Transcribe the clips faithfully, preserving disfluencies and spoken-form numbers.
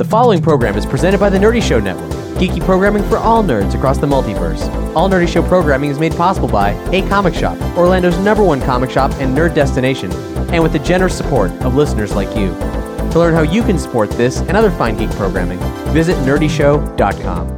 The following program is presented by the Nerdy Show Network, geeky programming for all nerds across the multiverse. All Nerdy Show programming is made possible by A Comic Shop, Orlando's number one comic shop and nerd destination, and with the generous support of listeners like you. To learn how you can support this and other fine geek programming, visit nerdy show dot com.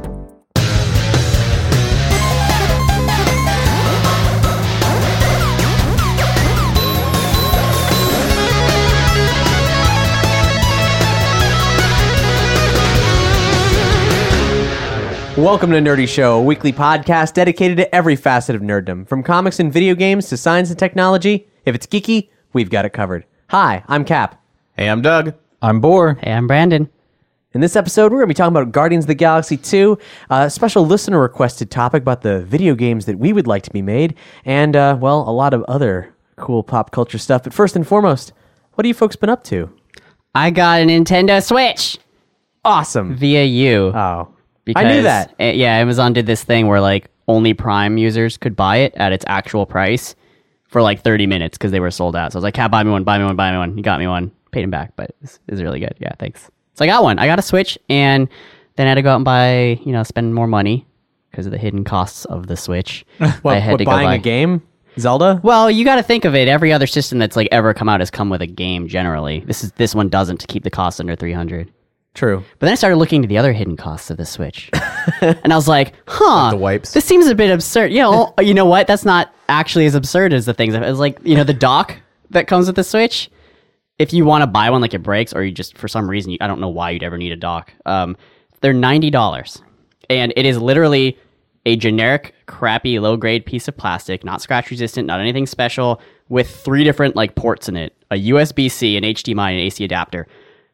Welcome to Nerdy Show, a weekly podcast dedicated to every facet of nerddom, from comics and video games to science and technology. If it's geeky, we've got it covered. Hi, I'm Cap. Hey, I'm Doug. I'm Boar. Hey, I'm Brandon. In this episode, we're going to be talking about Guardians of the Galaxy two, a special listener-requested topic about the video games that we would like to be made, and, uh, well, a lot of other cool pop culture stuff. But first and foremost, what have you folks been up to? I got a Nintendo Switch Awesome. via you. Oh, Because, I knew that. uh, yeah, Amazon did this thing where like only Prime users could buy it at its actual price for like thirty minutes because they were sold out. So I was like, "Cat, buy me one, buy me one, buy me one." He got me one, paid him back, but it's, it's really good. Yeah, thanks. So I got one. I got a Switch, and then I had to go out and buy, you know, spend more money because of the hidden costs of the Switch. What, I had what, to buying go buy a game? Zelda? Well, you got to think of it. Every other system that's like ever come out has come with a game. Generally, this is this one doesn't to keep the cost under three hundred. True. But then I started looking into the other hidden costs of the Switch. And I was like, huh, the wipes. this seems a bit absurd. You know, you know what? That's not actually as absurd as the things. It's like, you know, the dock that comes with the Switch. If you want to buy one, like it breaks, or you just, for some reason, you, I don't know why you'd ever need a dock. Um, they're ninety dollars. And it is literally a generic, crappy, low-grade piece of plastic, not scratch-resistant, not anything special, with three different like ports in it. A U S B C, an H D M I, and an A C adapter.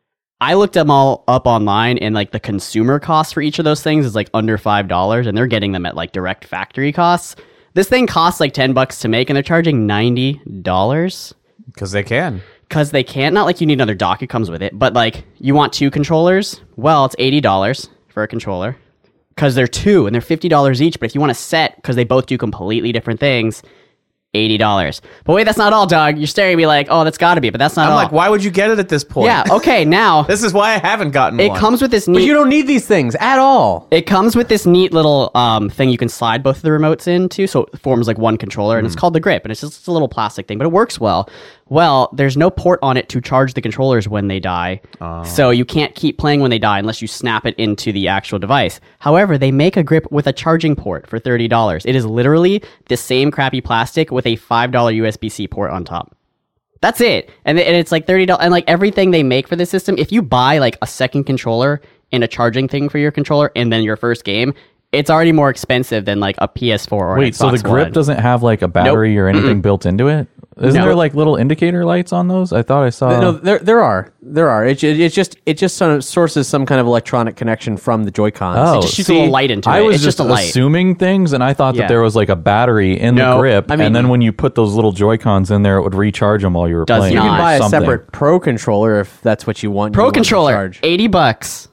I looked them all up online, and like the consumer cost for each of those things is like under five dollars, and they're getting them at like direct factory costs. This thing costs like ten bucks to make, and they're charging ninety dollars. Because they can. Because they can't. Not like you need another dock, it comes with it. But like, you want two controllers? Well, it's eighty dollars for a controller. Because they're two, and they're fifty dollars each. But if you want a set, because they both do completely different things, eighty dollars. But wait, that's not all, Doug. You're staring at me like, oh, that's got to be, but that's not I'm all. like, why would you get it at this point? Yeah, okay, now... This is why I haven't gotten It one. comes with this neat... But you don't need these things at all. It comes with this neat little um, thing you can slide both of the remotes into, so it forms like one controller, and it's called the grip, and it's just a little plastic thing, but it works well. Well, there's no port on it to charge the controllers when they die, so you can't keep playing when they die unless you snap it into the actual device. However, they make a grip with a charging port for thirty dollars. It is literally the same crappy plastic with a five dollars U S B C port on top. That's it. And, and it's like thirty dollars. And like everything they make for this system, if you buy like a second controller and a charging thing for your controller and then your first game, it's already more expensive than like a P S four or an Wait, so the Xbox grip One. doesn't have like a battery Nope. or anything Mm-mm. built into it? Isn't No. there like little indicator lights on those? I thought I saw. no, there there are. There are. It, it, it's just it just sort of sources some kind of electronic connection from the Joy-Cons. Oh, It just shoots see, a little light into I it. was It's just, just a light. assuming things, and I thought Yeah. that there was like a battery in No, the grip, I mean- and then when you put those little Joy-Cons in there, it would recharge them while you were Does playing. You can not. buy a something. separate Pro controller if that's what you want. you Pro want to controller, charge. eighty bucks.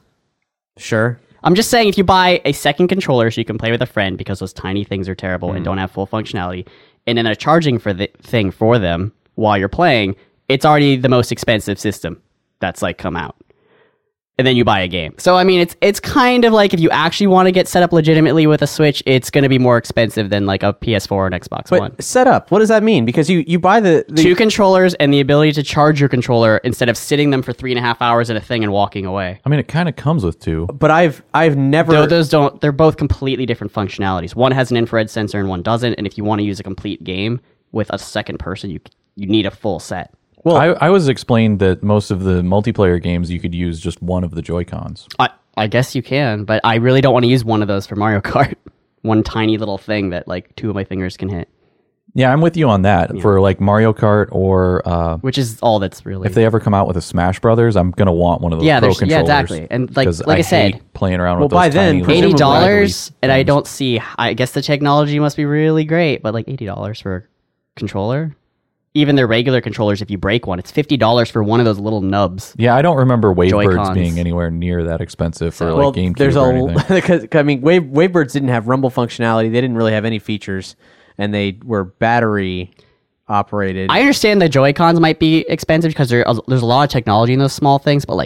Sure. I'm just saying, if you buy a second controller so you can play with a friend because those tiny things are terrible and don't have full functionality, and then a charging for the thing for them while you're playing, it's already the most expensive system that's like come out. And then you buy a game. So I mean, it's it's kind of like if you actually want to get set up legitimately with a Switch, it's going to be more expensive than like a P S four or an Xbox But One. set up. What does that mean? Because you, you buy the, the Two controllers and the ability to charge your controller instead of sitting them for three and a half hours at a thing and walking away. I mean, it kind of comes with two. but I've I've never Though those don't, they're both completely different functionalities. One has an infrared sensor and one doesn't. And if you want to use a complete game with a second person, you you need a full set. well I, I was explained that most of the multiplayer games you could use just one of the Joy-Cons. I, I guess you can, but I really don't want to use one of those for Mario Kart. One tiny little thing that like two of my fingers can hit, Yeah, I'm with you on that. For like Mario Kart or uh, which is all that's really. if they ever come out with a Smash Brothers, I'm gonna want one of those Yeah, Pro there's- yeah, controllers. exactly. And like- 'cause like I said- hate playing around Well, with those by then, tiny little eighty presumably- dollars, and I things. don't see. I guess the technology must be really great, but like eighty dollars for a controller. Even their regular controllers, if you break one, it's fifty dollars for one of those little nubs. Yeah, I don't remember Wavebirds Joy-Cons. being anywhere near that expensive for So- like well, GameCube there's or a anything. because I mean Wave Wavebirds didn't have rumble functionality. They didn't really have any features, and they were battery operated. I understand the Joy-Cons might be expensive because there, there's a lot of technology in those small things, but like the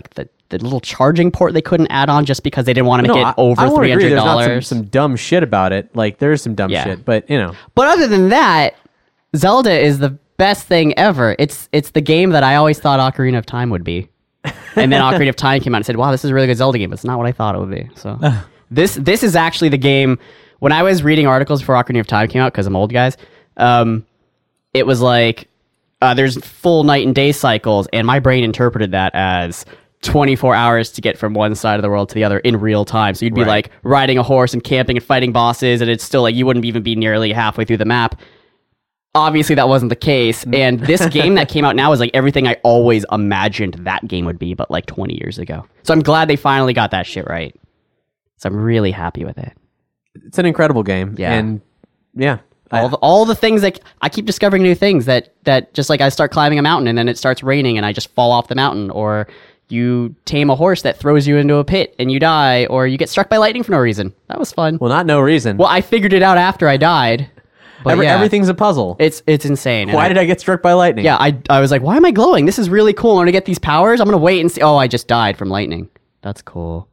the little charging port they couldn't add on just because they didn't want to make No, it I- over I won't three agree. hundred There's not some, dollars. some dumb shit about it. Like there's some dumb Yeah. shit, but you know, But other than that, Zelda is the best thing ever. It's it's the game that I always thought Ocarina of Time would be. And then Ocarina of Time came out and said, wow, this is a really good Zelda game. But it's not what I thought it would be. So this this is actually the game. When I was reading articles before Ocarina of Time came out, because I'm old, guys, um, it was like, uh, there's full night and day cycles. And my brain interpreted that as twenty-four hours to get from one side of the world to the other in real time. So you'd be Right. like riding a horse and camping and fighting bosses. And it's still like, you wouldn't even be nearly halfway through the map. Obviously, that wasn't the case. And this game that came out now is like everything I always imagined that game would be, but like twenty years ago. So I'm glad they finally got that shit right. So I'm really happy with it. it's an incredible game. Yeah. And yeah. All the, all the things that I keep discovering new things that, that just like I start climbing a mountain and then it starts raining and I just fall off the mountain, or you tame a horse that throws you into a pit and you die, or you get struck by lightning for no reason. That was fun. Well, not no reason. Well, I figured it out after I died. But Every, yeah, Everything's a puzzle. it's it's insane. And Why I- did I get struck by lightning? Yeah, I I was like, why am I glowing? This is really cool. I'm gonna get these powers. I'm gonna wait and see. Oh, I just died from lightning. That's cool.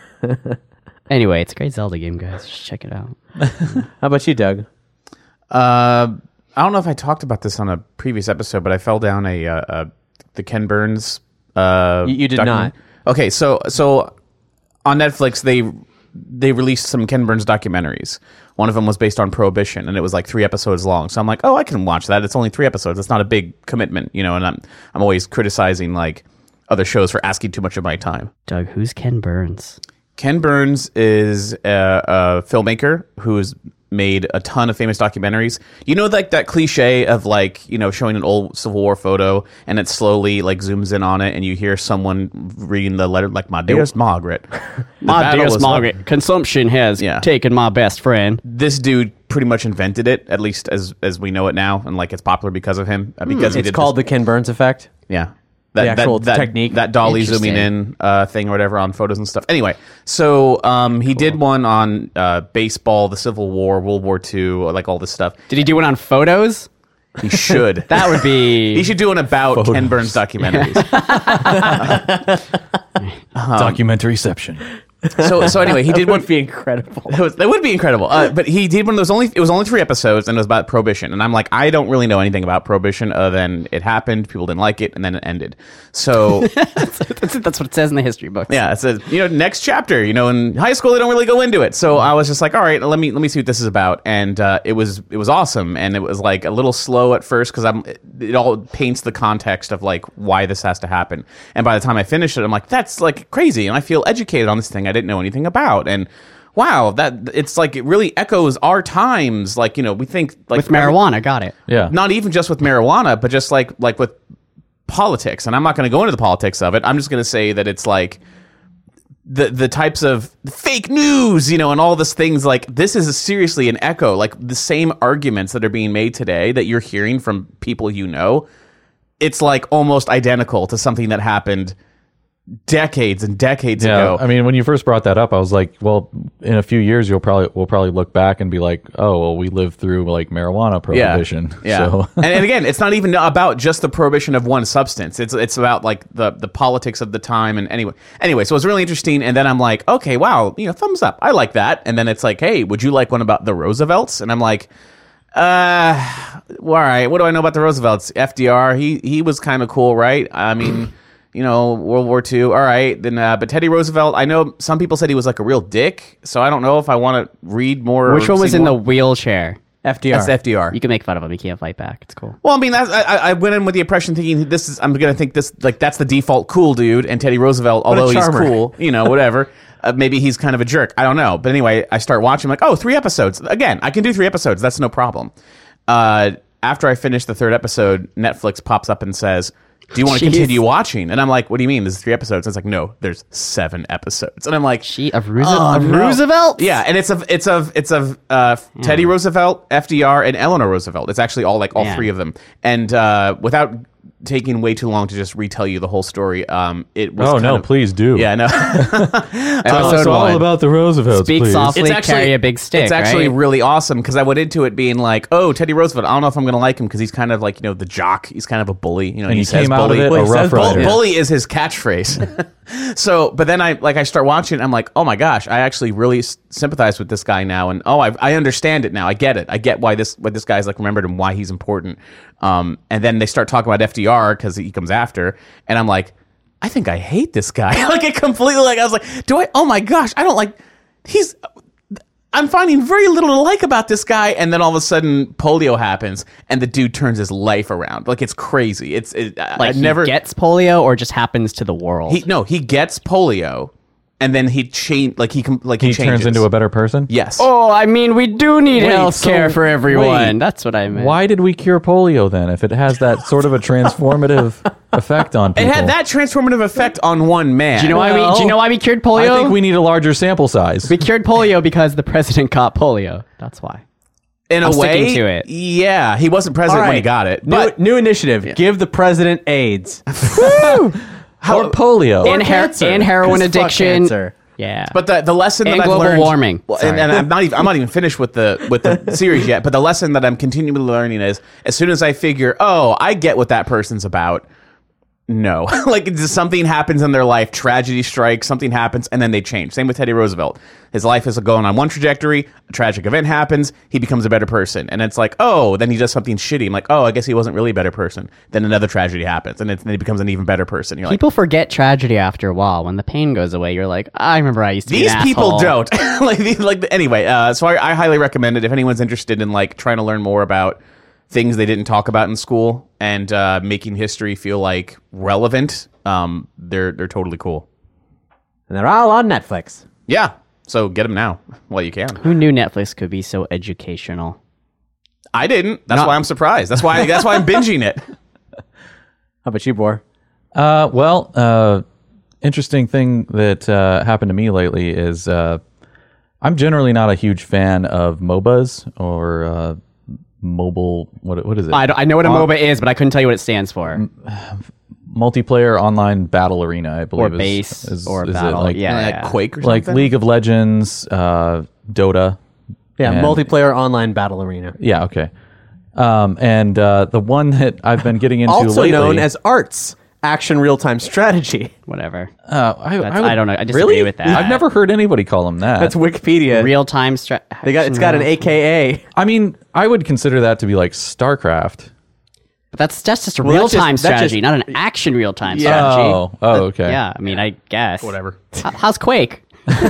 Anyway, it's a great Zelda game, guys. Just check it out. How about you, Doug? Uh, I don't know if I talked about this on a previous episode, but I fell down a, uh, uh the Ken Burns. Uh, You- you did document- Okay, so so on Netflix they they released some Ken Burns documentaries. One of them was based on Prohibition, and it was like three episodes long. So I'm like, oh, I can watch that. It's only three episodes. It's not a big commitment, you know. And I'm I'm always criticizing like other shows for asking too much of my time. Doug, who's Ken Burns? Ken Burns is a, a filmmaker who's made a ton of famous documentaries. You know, like that cliche of like, you know, showing an old Civil War photo and it slowly like zooms in on it and you hear someone reading the letter like, my dearest Margaret. The My battle dearest was- Margaret, consumption has Yeah. taken my best friend. This dude pretty much invented it, at least as as we know it now, and like it's popular because of him. uh, Because he It's did called this, the Ken Burns effect. yeah. The actual technique. that dolly zooming in uh, thing or whatever on photos and stuff. Anyway, so um, he did one on uh, baseball, the Civil War, World War Two, like all this stuff. Did he do one on photos? He should. That would be. He should do one about Ken Burns documentaries. Documentaryception. so so anyway, he did That one. would be incredible. That, was, that would be incredible. Uh, but he did one of those only. It was only three episodes, and it was about Prohibition. And I'm like, I don't really know anything about Prohibition other than it happened, people didn't like it, and then it ended. So that's, that's what it says in the history books. yeah, it says, you know, next chapter. You know, in high school they don't really go into it. So I was just like, all right, let me let me see what this is about. And uh, it was it was awesome, and it was like a little slow at first because I'm it, it all paints the context of like why this has to happen. And by the time I finished it, I'm like, that's like crazy, and I feel educated on this thing I didn't know anything about. And wow, that it's like it really echoes our times. Like, you know, we think like With marijuana, got it. Yeah. not even just with marijuana, but just like like with politics. And I'm not going to go into the politics of it. I'm just going to say that it's like the the types of fake news, you know, and all this things. Like this is a, seriously an echo, like the same arguments that are being made today that you're hearing from people you know. It's like almost identical to something that happened decades and decades Yeah, ago. I mean, when you first brought that up, I was like, well, in a few years, you'll probably we'll probably look back and be like, oh, well, we lived through like marijuana prohibition. Yeah. So, and, and again, it's not even about just the prohibition of one substance. It's it's about like the the politics of the time. And anyway, anyway, so it was really interesting. And then I'm like, okay, wow, you know, thumbs up. I like that. And then it's like, hey, would you like one about the Roosevelts? And I'm like, uh, well, all right. What do I know about the Roosevelts? F D R. He he was kind of cool, right? I mean. You know, World War Two. All right, then. Uh, but Teddy Roosevelt, I know some people said he was like a real dick. So I don't know if I want to read more. Which or one was see in more. the wheelchair? F D R. That's F D R. You can make fun of him. He can't fight back. It's cool. Well, I mean, that's, I, I went in with the impression thinking this is I'm gonna think this like that's the default cool dude, and Teddy Roosevelt, a although he's charmer. cool, you know, whatever. Uh, maybe he's kind of a jerk. I don't know. But anyway, I start watching. I'm like, oh, three episodes. Again, I can do three episodes. That's no problem. Uh, after I finish the third episode, Netflix pops up and says, do you want to Jeez. continue watching? And I'm like, what do you mean? This is three episodes. It's like, no, there's seven episodes. And I'm like, She of, Roosevelt. Oh, of no. Roosevelt? yeah, and it's of it's of it's of uh, Teddy Roosevelt, F D R, and Eleanor Roosevelt. It's actually all like all Man. three of them. And uh, without taking way too long to just retell you the whole story. Um, it was Oh kind no, of- please do. Yeah, no. Tell us Episode all one. about the Roosevelts, Speak please. softly, carry a big stick. It's actually right? really awesome because I went into it being like, oh, Teddy Roosevelt. I don't know if I'm going to like him because he's kind of like, you know, the jock. He's kind of a bully. You know, And he says came out of bully. it Well, a he rough says bull- rider. Bully is his catchphrase. So, but then I like I start watching it. I'm like, oh my gosh, I actually really s- sympathize with this guy now, and oh, I, I understand it now. I get it. I get why this what this guy's like remembered and why he's important. Um, and then they start talking about F D R because he comes after, and I'm like, I think I hate this guy. Like it completely. Like I was like, do I? Oh my gosh, I don't like. He's. I'm finding very little to like about this guy, and then all of a sudden, polio happens, and the dude turns his life around. Like it's crazy. It's it, like I he never gets polio or just happens to the world. he no, he gets polio, and then he change like he com- like he, He changes turns into a better person. yes. oh, I mean, we do need Wait, health care so- for everyone. wait. That's what I meant. Why did we cure polio then? If it has that sort of a transformative effect on It people, had that transformative effect on one man. Do you know why we? Do you know why we cured polio? I think we need a larger sample size. we cured polio because the president caught polio. That's why. in a I'm way, sticking to it. yeah, he wasn't president All when he right. got it, New, but new initiative. Give the president AIDS. or polio. and, her- cancer. and heroin 'Cause fuck addiction. cancer. Yeah. But the the lesson And that I've global learned, warming. well, and, Sorry. and I'm not even I'm not even finished with the with the series yet. But the lesson that I'm continually learning is, as soon as I figure, oh, I get what that person's about. No, like just something happens in their life, tragedy strikes, something happens, and then they change. Same with Teddy Roosevelt. His life is going on one trajectory. A tragic event happens. He becomes a better person, and it's like, oh, then he does something shitty. I'm like, oh, I guess he wasn't really a better person. Then another tragedy happens, and it's, then he becomes an even better person. You're like, People forget tragedy after a while. When the pain goes away, you're like, I remember I used to be these an people asshole. don't like these, like anyway uh so I, I highly recommend it if anyone's interested in like trying to learn more about things they didn't talk about in school and uh making history feel like relevant. Um they're they're totally cool. And they're all on Netflix. Yeah, so get them now while you can. Who knew Netflix could be so educational? I didn't. That's Not- why I'm surprised. That's why that's why I'm binging it. How about you, Bor? Uh, well, uh, interesting thing that uh, happened to me lately is uh, I'm generally not a huge fan of MOBAs or uh, mobile. What what is it? I, don't- I know what a MOBA is, but I couldn't tell you what it stands for. Multiplayer online battle arena. I believe Or is- base, is, or is it battle. like, Yeah, Like yeah. Quake or like something. League of Legends, uh, Dota. Yeah, And- multiplayer online battle arena. Yeah, okay. Um, and uh, the one that I've been getting into Also lately, known as ARTS, Action Real Time Strategy. Whatever. uh, I, That's- I, would- I don't know. I disagree really? with that. I've never heard anybody call him that. That's Wikipedia. Real time strat. They got it's got an A K A. I mean, I would consider that to be like StarCraft. But that's that's just a Well, real that's just- time that's strategy, just- not an action real time Yeah. strategy. Oh, oh, okay. Yeah, I mean, I guess. Whatever. H- how's Quake?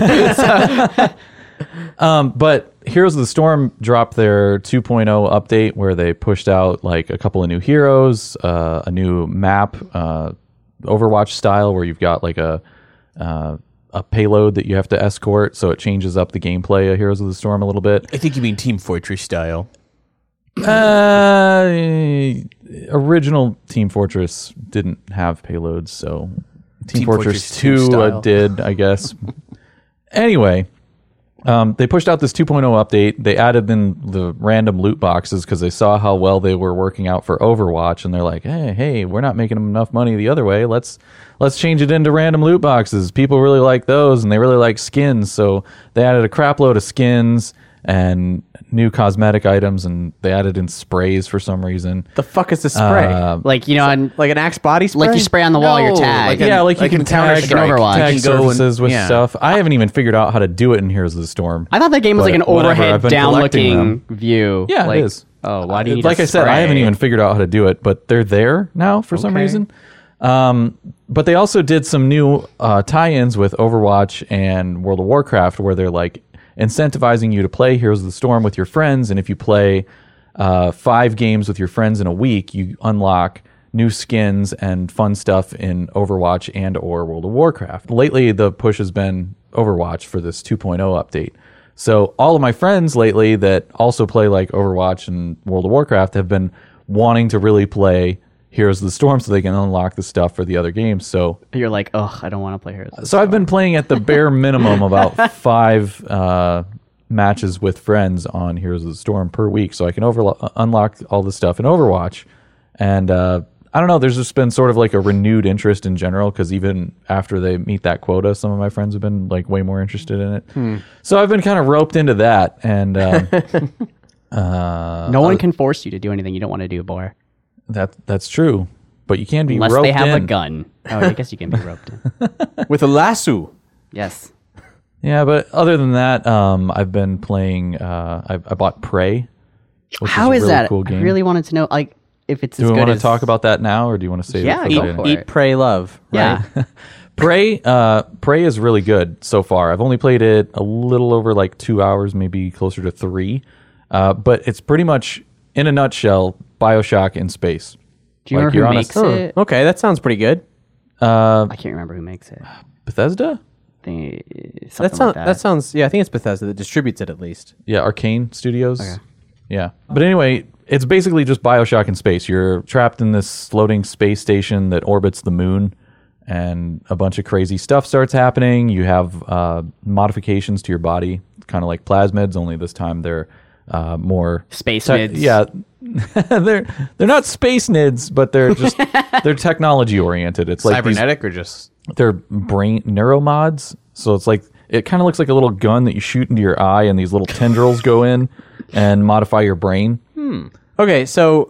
Um, but Heroes of the Storm dropped their two point oh update where they pushed out like a couple of new heroes, uh, a new map, uh, Overwatch style where you've got like a uh, a payload that you have to escort, so it changes up the gameplay of Heroes of the Storm a little bit. I think you mean Team Fortress style. Uh, original Team Fortress didn't have payloads, so Team, Team Fortress, Fortress two two uh, style. did, I guess. Anyway, um, they pushed out this two point oh update. They added in the random loot boxes because they saw how well they were working out for Overwatch, and they're like, "Hey, hey, we're not making enough money the other way. Let's let's change it into random loot boxes. People really like those, and they really like skins. So they added a crap load of skins and new cosmetic items, and they added in sprays for some reason. The fuck is the spray? Uh, Like, you know, on, like an Axe body spray? like you spray on the wall your No, tag. like yeah, like you like can in tag, Counter-Strike. Overwatch. tag You can go and- surfaces with yeah. stuff. I haven't even figured out how to do it in Heroes of the Storm. I thought that game was But like an whatever, I've overhead been down collecting looking them. view. Yeah, like, it is. Oh, why do you need like a I said, I haven't spray? even figured out how to do it, but they're there now for some Okay. reason. Um, but they also did some new uh, tie-ins with Overwatch and World of Warcraft, where they're like incentivizing you to play Heroes of the Storm with your friends, and if you play uh, five games with your friends in a week, you unlock new skins and fun stuff in Overwatch and or World of Warcraft. Lately, the push has been Overwatch for this two point oh update. So all of my friends lately that also play like Overwatch and World of Warcraft have been wanting to really play Heroes of the Storm so they can unlock the stuff for the other games. So You're like, oh, I don't want to play Heroes. so I've been playing at the bare minimum about five uh, matches with friends on Heroes of the Storm per week, so I can over unlock all the stuff in Overwatch, and uh, I don't know. There's just been sort of like a renewed interest in general because even after they meet that quota, some of my friends have been like way more interested in it. Hmm. So I've been kind of roped into that, and um, uh, no one can force you to do anything you don't want to do, Boar. that that's true. But you can be Unless roped they have in. a gun. Oh, I guess you can be roped in. With a lasso. Yes. Yeah, but other than that, um, I've been playing. Uh, I, I bought Prey. Which How is, is a really that? Cool game. I really wanted to know, like, if it's Do as we good want to as... talk about that now, or do you want to save Yeah, it for go later? for Eat, it. pray, love. Right? Yeah. Prey, uh, Prey is really good so far. I've only played it a little over like two hours, maybe closer to three. Uh, but it's pretty much, in a nutshell, BioShock in space. Do you Like, remember you're who on a- makes Huh. it? Okay, that sounds pretty good. Uh, I can't remember who makes it. Bethesda? They, That, something sound, like that. that. sounds, yeah, I think it's Bethesda that distributes it at least. Yeah, Arcane Studios. Okay. Yeah. But anyway, it's basically just BioShock in space. You're trapped in this floating space station that orbits the moon, and a bunch of crazy stuff starts happening. You have uh, modifications to your body, kind of like plasmids, only this time they're uh, more Space te- mids. Yeah, they're they're not space nids, but they're just they're technology oriented. It's like these, Cybernetic or just they're brain neuromods. So it's like it kind of looks like a little gun that you shoot into your eye, and these little tendrils go in and modify your brain. Okay, so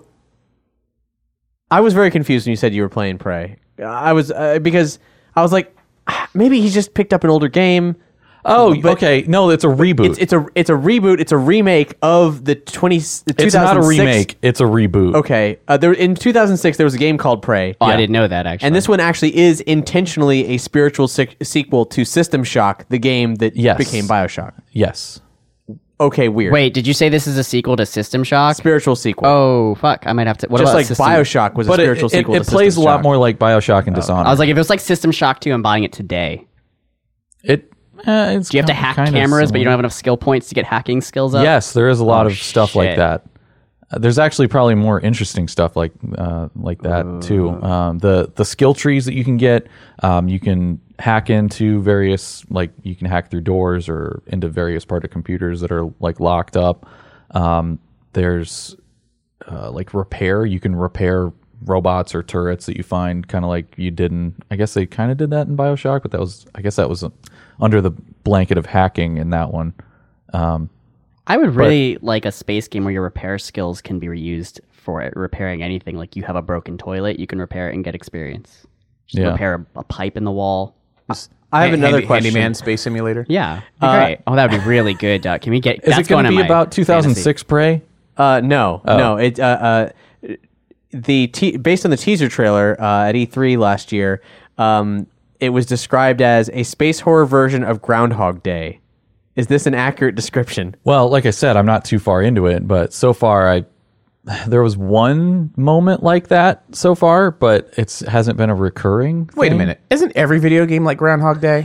I was very confused when you said you were playing Prey. I was, uh, because I was like, "Ah, maybe he just picked up an older game. Oh, But- okay. No, it's a reboot. It's, it's a it's a reboot. It's a remake of the twenty. The It's not a two thousand six remake. It's a reboot. Okay, uh, there in two thousand six there was a game called Prey. Oh, Yeah. I didn't know that, actually. And this one actually is intentionally a spiritual se- sequel to System Shock, the game that Yes. became BioShock. Yes. Okay, weird. Wait, did you say this is a sequel to System Shock? spiritual sequel. Oh, fuck. I might have to... What just about like System... BioShock was a But it, spiritual it, sequel. it to plays a System lot Shock. more like BioShock and Dishonored. I was like, if it was like System Shock two, I'm buying it today. it. Uh, it's Do you have to ki- hack kinda cameras, but you don't similar. have enough skill points to get hacking skills up? Yes, there is a lot Oh, of stuff like shit. that. Uh, there's actually probably more interesting stuff like uh, like that too. Um, the the skill trees that you can get, um, you can hack into various, like you can hack through doors or into various part of computers that are like locked up. Um, there's uh, like repair. You can repair robots or turrets that you find, kind of like you did in. I guess they kind of did that in BioShock, but that was I guess that was uh, under the blanket of hacking in that one. Um, I would really like a space game where your repair skills can be reused for it, repairing anything. Like you have a broken toilet, you can repair it and get experience. Just Yeah. repair a, a pipe in the wall. I have Handy- another question. Handyman space simulator. Yeah. Uh, Great. Oh, that would be really good. Uh, can we get... is that's it going to in be my about two thousand six Prey? Uh, no, Oh. no. It uh, uh, the te- based on the teaser trailer uh, at E three last year, um, it was described as a space horror version of Groundhog Day. Is this an accurate description? Well, like I said, I'm not too far into it, but so far I there was one moment like that so far, but it hasn't been a recurring Wait a thing. minute. Isn't every video game like Groundhog Day?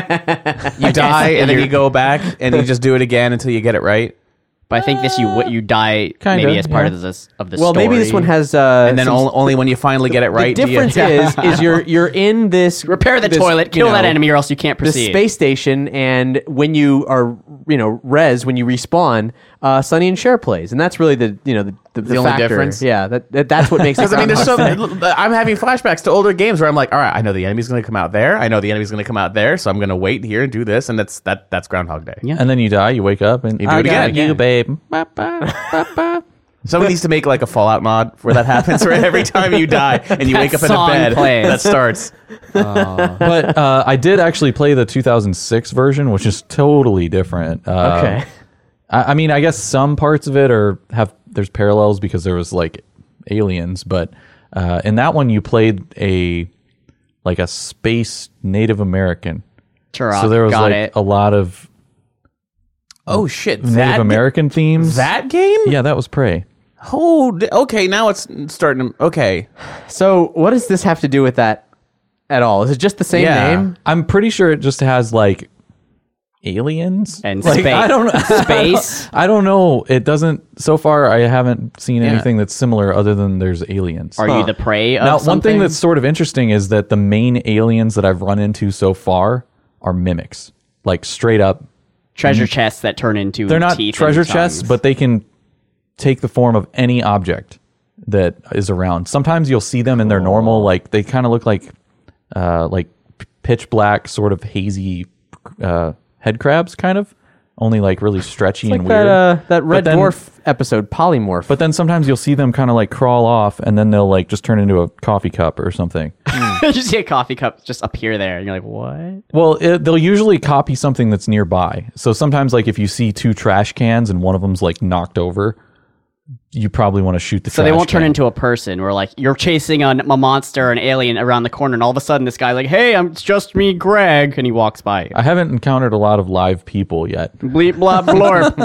You die and then you go back and you just do it again until you get it right. But I think this you w- you die Kinda, maybe as part yeah. of this of the Well, story. maybe this one has. Uh, And then some- only, only when you finally get it right. the do you- difference is is you're you're in this repair the this, toilet, you kill that know, enemy, or else you can't the proceed. space station, and when you are you know res when you respawn, uh, Sonny and Cher plays, and that's really the you know the the, the only factor. difference? Yeah, that, that that's what makes it. Because I mean, there's so Groundhog Day. I'm having flashbacks to older games where I'm like, all right, I know the enemy's going to come out there. I know the enemy's going to come out there, so I'm going to wait here and do this, and that's that. That's Groundhog Day. Yeah. And then you die, you wake up, and You do I it got again. you, babe. Ba, ba, ba, ba. Someone needs to make like a Fallout mod where that happens, where every time you die and you That wake up in a song bed, plays. that starts. But uh, I did actually play the two thousand six version, which is totally different. Uh, Okay. I, I mean, I guess some parts of it are have there's parallels because there was like aliens, but uh, in that one you played a like a space Native American. Turok, So there was got like it. a lot of Oh shit! Native that, American themes. That game? Yeah, that was Prey. Oh, d- okay. Now it's starting. to... Okay. So what does this have to do with that at all? Is it just the same Yeah. name? I'm pretty sure it just has like aliens And like, space. I don't know. Space. I don't know. It doesn't. So far, I haven't seen Yeah. anything that's similar other than there's aliens. Are you the prey of Now, something? one thing that's sort of interesting is that the main aliens that I've run into so far are mimics, like straight up. treasure chests that turn into They're not teeth treasure and chests, tongues. but they can take the form of any object. that is around. Sometimes you'll see them in their normal, like they kind of look like uh, like pitch black, sort of hazy uh, head crabs, kind of. Only like really stretchy Like and that, weird. uh, that Red then- Dwarf episode, Polymorph. But then sometimes you'll see them kind of like crawl off, and then they'll like just turn into a coffee cup or something. You see a coffee cup just appear there, and you're like, what? Well, it, they'll usually copy something that's nearby. So sometimes, like if you see two trash cans and one of them's like knocked over, you probably want to shoot the. So trash they won't turn can. into a person where like you're chasing a, a monster, an alien around the corner, and all of a sudden this guy's like, "Hey, I'm it's just me, Greg," and he walks by you. I haven't encountered a lot of live people yet, Bleep blop blorp.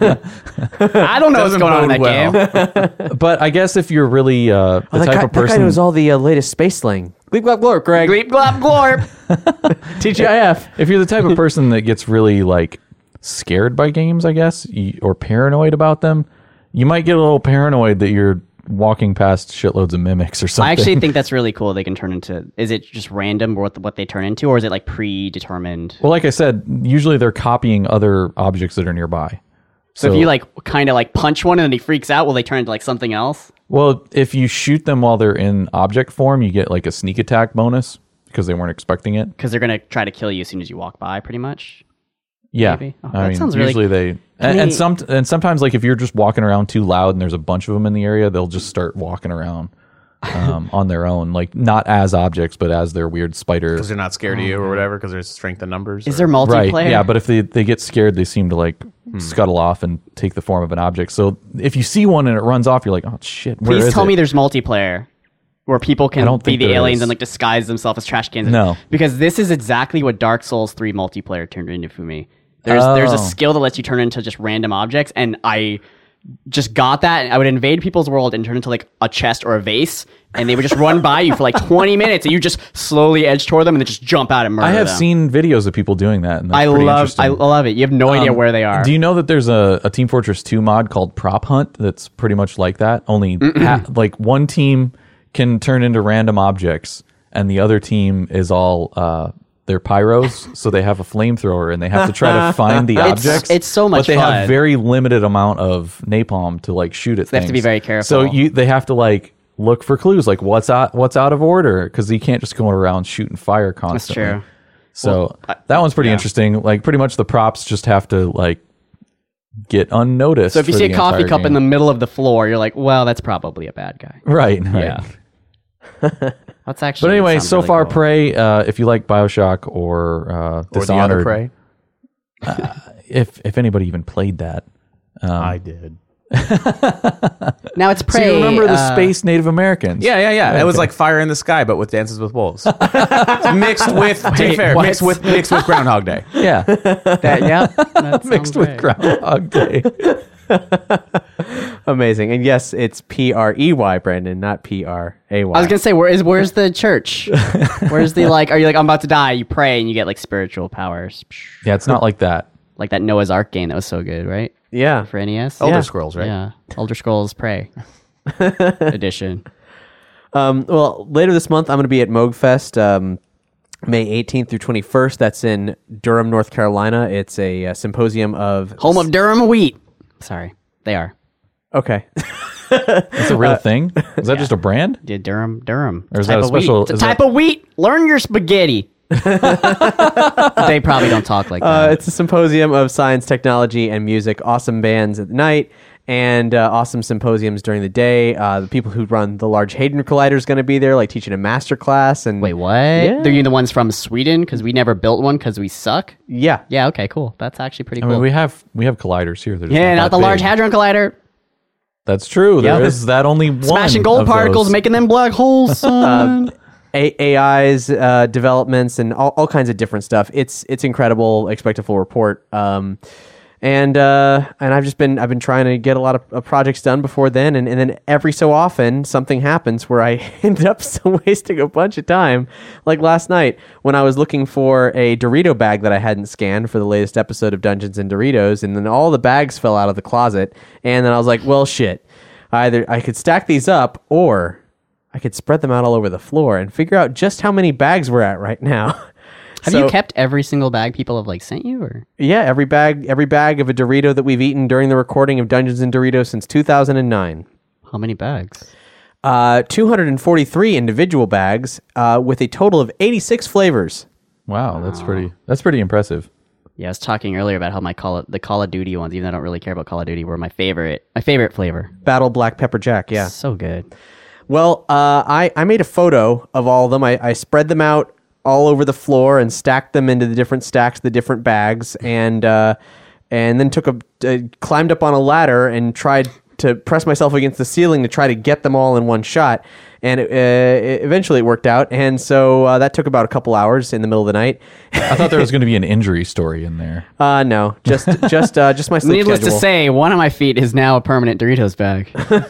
I don't know what's Doesn't going on in that bode well. game. but I guess if you're really uh, the Oh, that, type guy, of that guy person, knows all the uh, latest space slang. Bleep, blop, blorp, Greg. Bleep blop blorp. T G I F. if you're the type of person that gets really like scared by games, I guess, y- or paranoid about them, you might get a little paranoid that you're walking past shitloads of mimics or something. I actually think that's really cool. They can turn into. Is it just random what what they turn into, or is it like predetermined? well, like I said, usually they're copying other objects that are nearby. So, if you like kind of like punch one and then he freaks out, will they turn into like something else? Well, if you shoot them while they're in object form, you get like a sneak attack bonus because they weren't expecting it. Because they're gonna try to kill you as soon as you walk by, pretty much. Yeah, Maybe. Oh, I that mean, sounds really- usually they and, me- and some and sometimes like if you're just walking around too loud and there's a bunch of them in the area, they'll just start walking around um, on their own, like not as objects, but as their weird spider. Because they're not scared of you or whatever, because there's strength in numbers. Is or- there multiplayer? Right? Yeah, but if they they get scared, they seem to like scuttle off and take the form of an object. So if you see one and it runs off, you're like, oh shit, where Please is tell it? me there's multiplayer where people I can don't be think the there aliens is. and like disguise themselves as trash cans. No. Because this is exactly what Dark Souls three multiplayer turned into for me. There's there's a Oh. skill that lets you turn into just random objects, and I just got that. I would invade people's world and turn into like a chest or a vase, and they would just run by you for like twenty minutes, and you just slowly edge toward them and then just jump out and murder I have them. seen videos of people doing that, and that's I pretty love interesting. I love it. You have no idea Um, where they are. Do you know that there's a, a Team Fortress two mod called Prop Hunt that's pretty much like that? Only ha- like one team can turn into random objects, and the other team is all uh, they're pyros, so they have a flamethrower and they have to try to find the It's- objects. it's so much but they fun. have very limited amount of napalm to like shoot at they things. have to be very careful. So you they have to like look for clues, like what's out what's out of order, because you can't just go around shooting fire That's constantly. true. So that one's pretty interesting. Like pretty much the props just have to like get unnoticed. So if you for see a the coffee entire cup in the game. middle of the floor, you're like, well, that's probably a bad guy. right, right. Yeah. That's actually. But anyway, sounds so really far, cool. Prey. Uh, if you like Bioshock or uh, or the Dishonored, other prey. if if anybody even played that, I did. Now it's so Prey. you remember the uh, space Native Americans? Yeah, yeah, yeah. It was Okay. like Fire in the Sky, but with Dances with Wolves, mixed with. To be Wait, fair, what? mixed with mixed with Groundhog Day. yeah, That, yeah, that mixed sounds with right. Groundhog Day. Amazing. And yes, it's P R E Y, Brandon, not P R A Y. I was gonna say, where is where's the church? Where's the like? Are you like I'm about to die? You pray and you get like spiritual powers, Yeah, it's not like that. like that Noah's Ark game that was so good, right? Yeah. For N E S. Elder Yeah. Scrolls, right? Yeah, Elder Scrolls Prey edition. Um, well, later this month, I'm going to be at Moogfest, um, May eighteenth through twenty-first. That's in Durham, North Carolina. It's a, uh symposium of... Home of Durham wheat. Sorry, they are. Okay. It's a real thing. Is that just a brand? Yeah, Durham, Durham. Or is Type that a of wheat. special- It's a is type that- of wheat. Learn your spaghetti. They probably don't talk like Uh, that. it's a symposium of science, technology, and music. Awesome bands at night and uh, awesome symposiums during the day. Uh, the people who run the Large Hadron Collider is going to be there, like teaching a master class. And Wait, what? Yeah. They're you the ones from Sweden because we never built one because we suck. Yeah. Yeah. Okay. Cool. That's actually pretty I cool. mean, we have we have colliders here. They're just yeah, not that the Large big. Hadron Collider. That's true. There Yeah. is that only one. Smashing gold of particles, those. making them black holes, son. A- AI's uh, developments and all, all kinds of different stuff. It's it's incredible. Expect a full report. Um, and uh, and I've just been I've been trying to get a lot of uh, projects done before then, and, and then every so often something happens where I end up still wasting a bunch of time. Like last night when I was looking for a Dorito bag that I hadn't scanned for the latest episode of Dungeons and Doritos, and then all the bags fell out of the closet, and then I was like, well, shit. Either I could stack these up or I could spread them out all over the floor and figure out just how many bags we're at right now. Have So, you kept every single bag people have like sent you, or Yeah, every bag, every bag of a Dorito that we've eaten during the recording of Dungeons and Doritos since two thousand nine. how many bags? uh, two hundred forty-three individual bags uh, with a total of eighty-six flavors. Wow, that's pretty. That's pretty impressive. Yeah, I was talking earlier about how my Call of, the Call of Duty ones, even though I don't really care about Call of Duty, were my favorite. My favorite flavor. Battle Black Pepper Jack, yeah. So good. Well, uh, I, I made a photo of all of them. I, I spread them out all over the floor and stacked them into the different stacks, the different bags, and uh, and then took a uh, climbed up on a ladder and tried to press myself against the ceiling to try to get them all in one shot. And it, uh, it, eventually it worked out. And so uh, that took about a couple hours in the middle of the night. I thought there was going to be an injury story in there. Uh, no, just just uh, just my sleep Needless schedule. to say, one of my feet is now a permanent Doritos bag.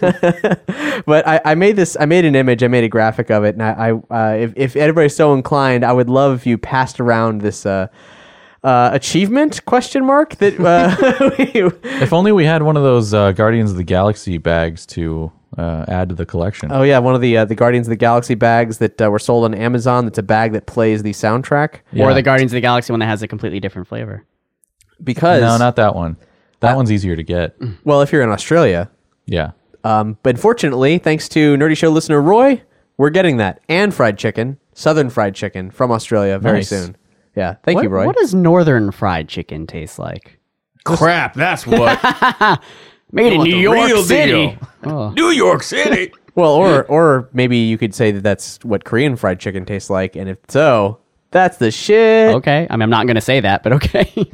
But I, I made this. I made an image. I made a graphic of it. And I, I uh, if if everybody's so inclined, I would love if you passed around this uh, uh, achievement question mark that. Uh, If only we had one of those uh, Guardians of the Galaxy bags to uh, add to the collection. oh yeah, one of the uh, the Guardians of the Galaxy bags that uh, were sold on Amazon. That's a bag that plays the soundtrack. Yeah. Or the Guardians of the Galaxy one that has a completely different flavor. Because No, not that one. That one's easier to get. well, if you're in Australia. Yeah. Um, but fortunately, thanks to Nerdy Show listener Roy, we're getting that and fried chicken, Southern fried chicken from Australia very Nice. soon. Yeah, thank What, you, Roy. what does northern fried chicken taste like? Crap, that's what. Made in want New the York real City. deal. Oh. New York City. Well, or or maybe you could say that that's what Korean fried chicken tastes like, and if so, that's the shit. Okay. I mean, I'm not going to say that, but okay.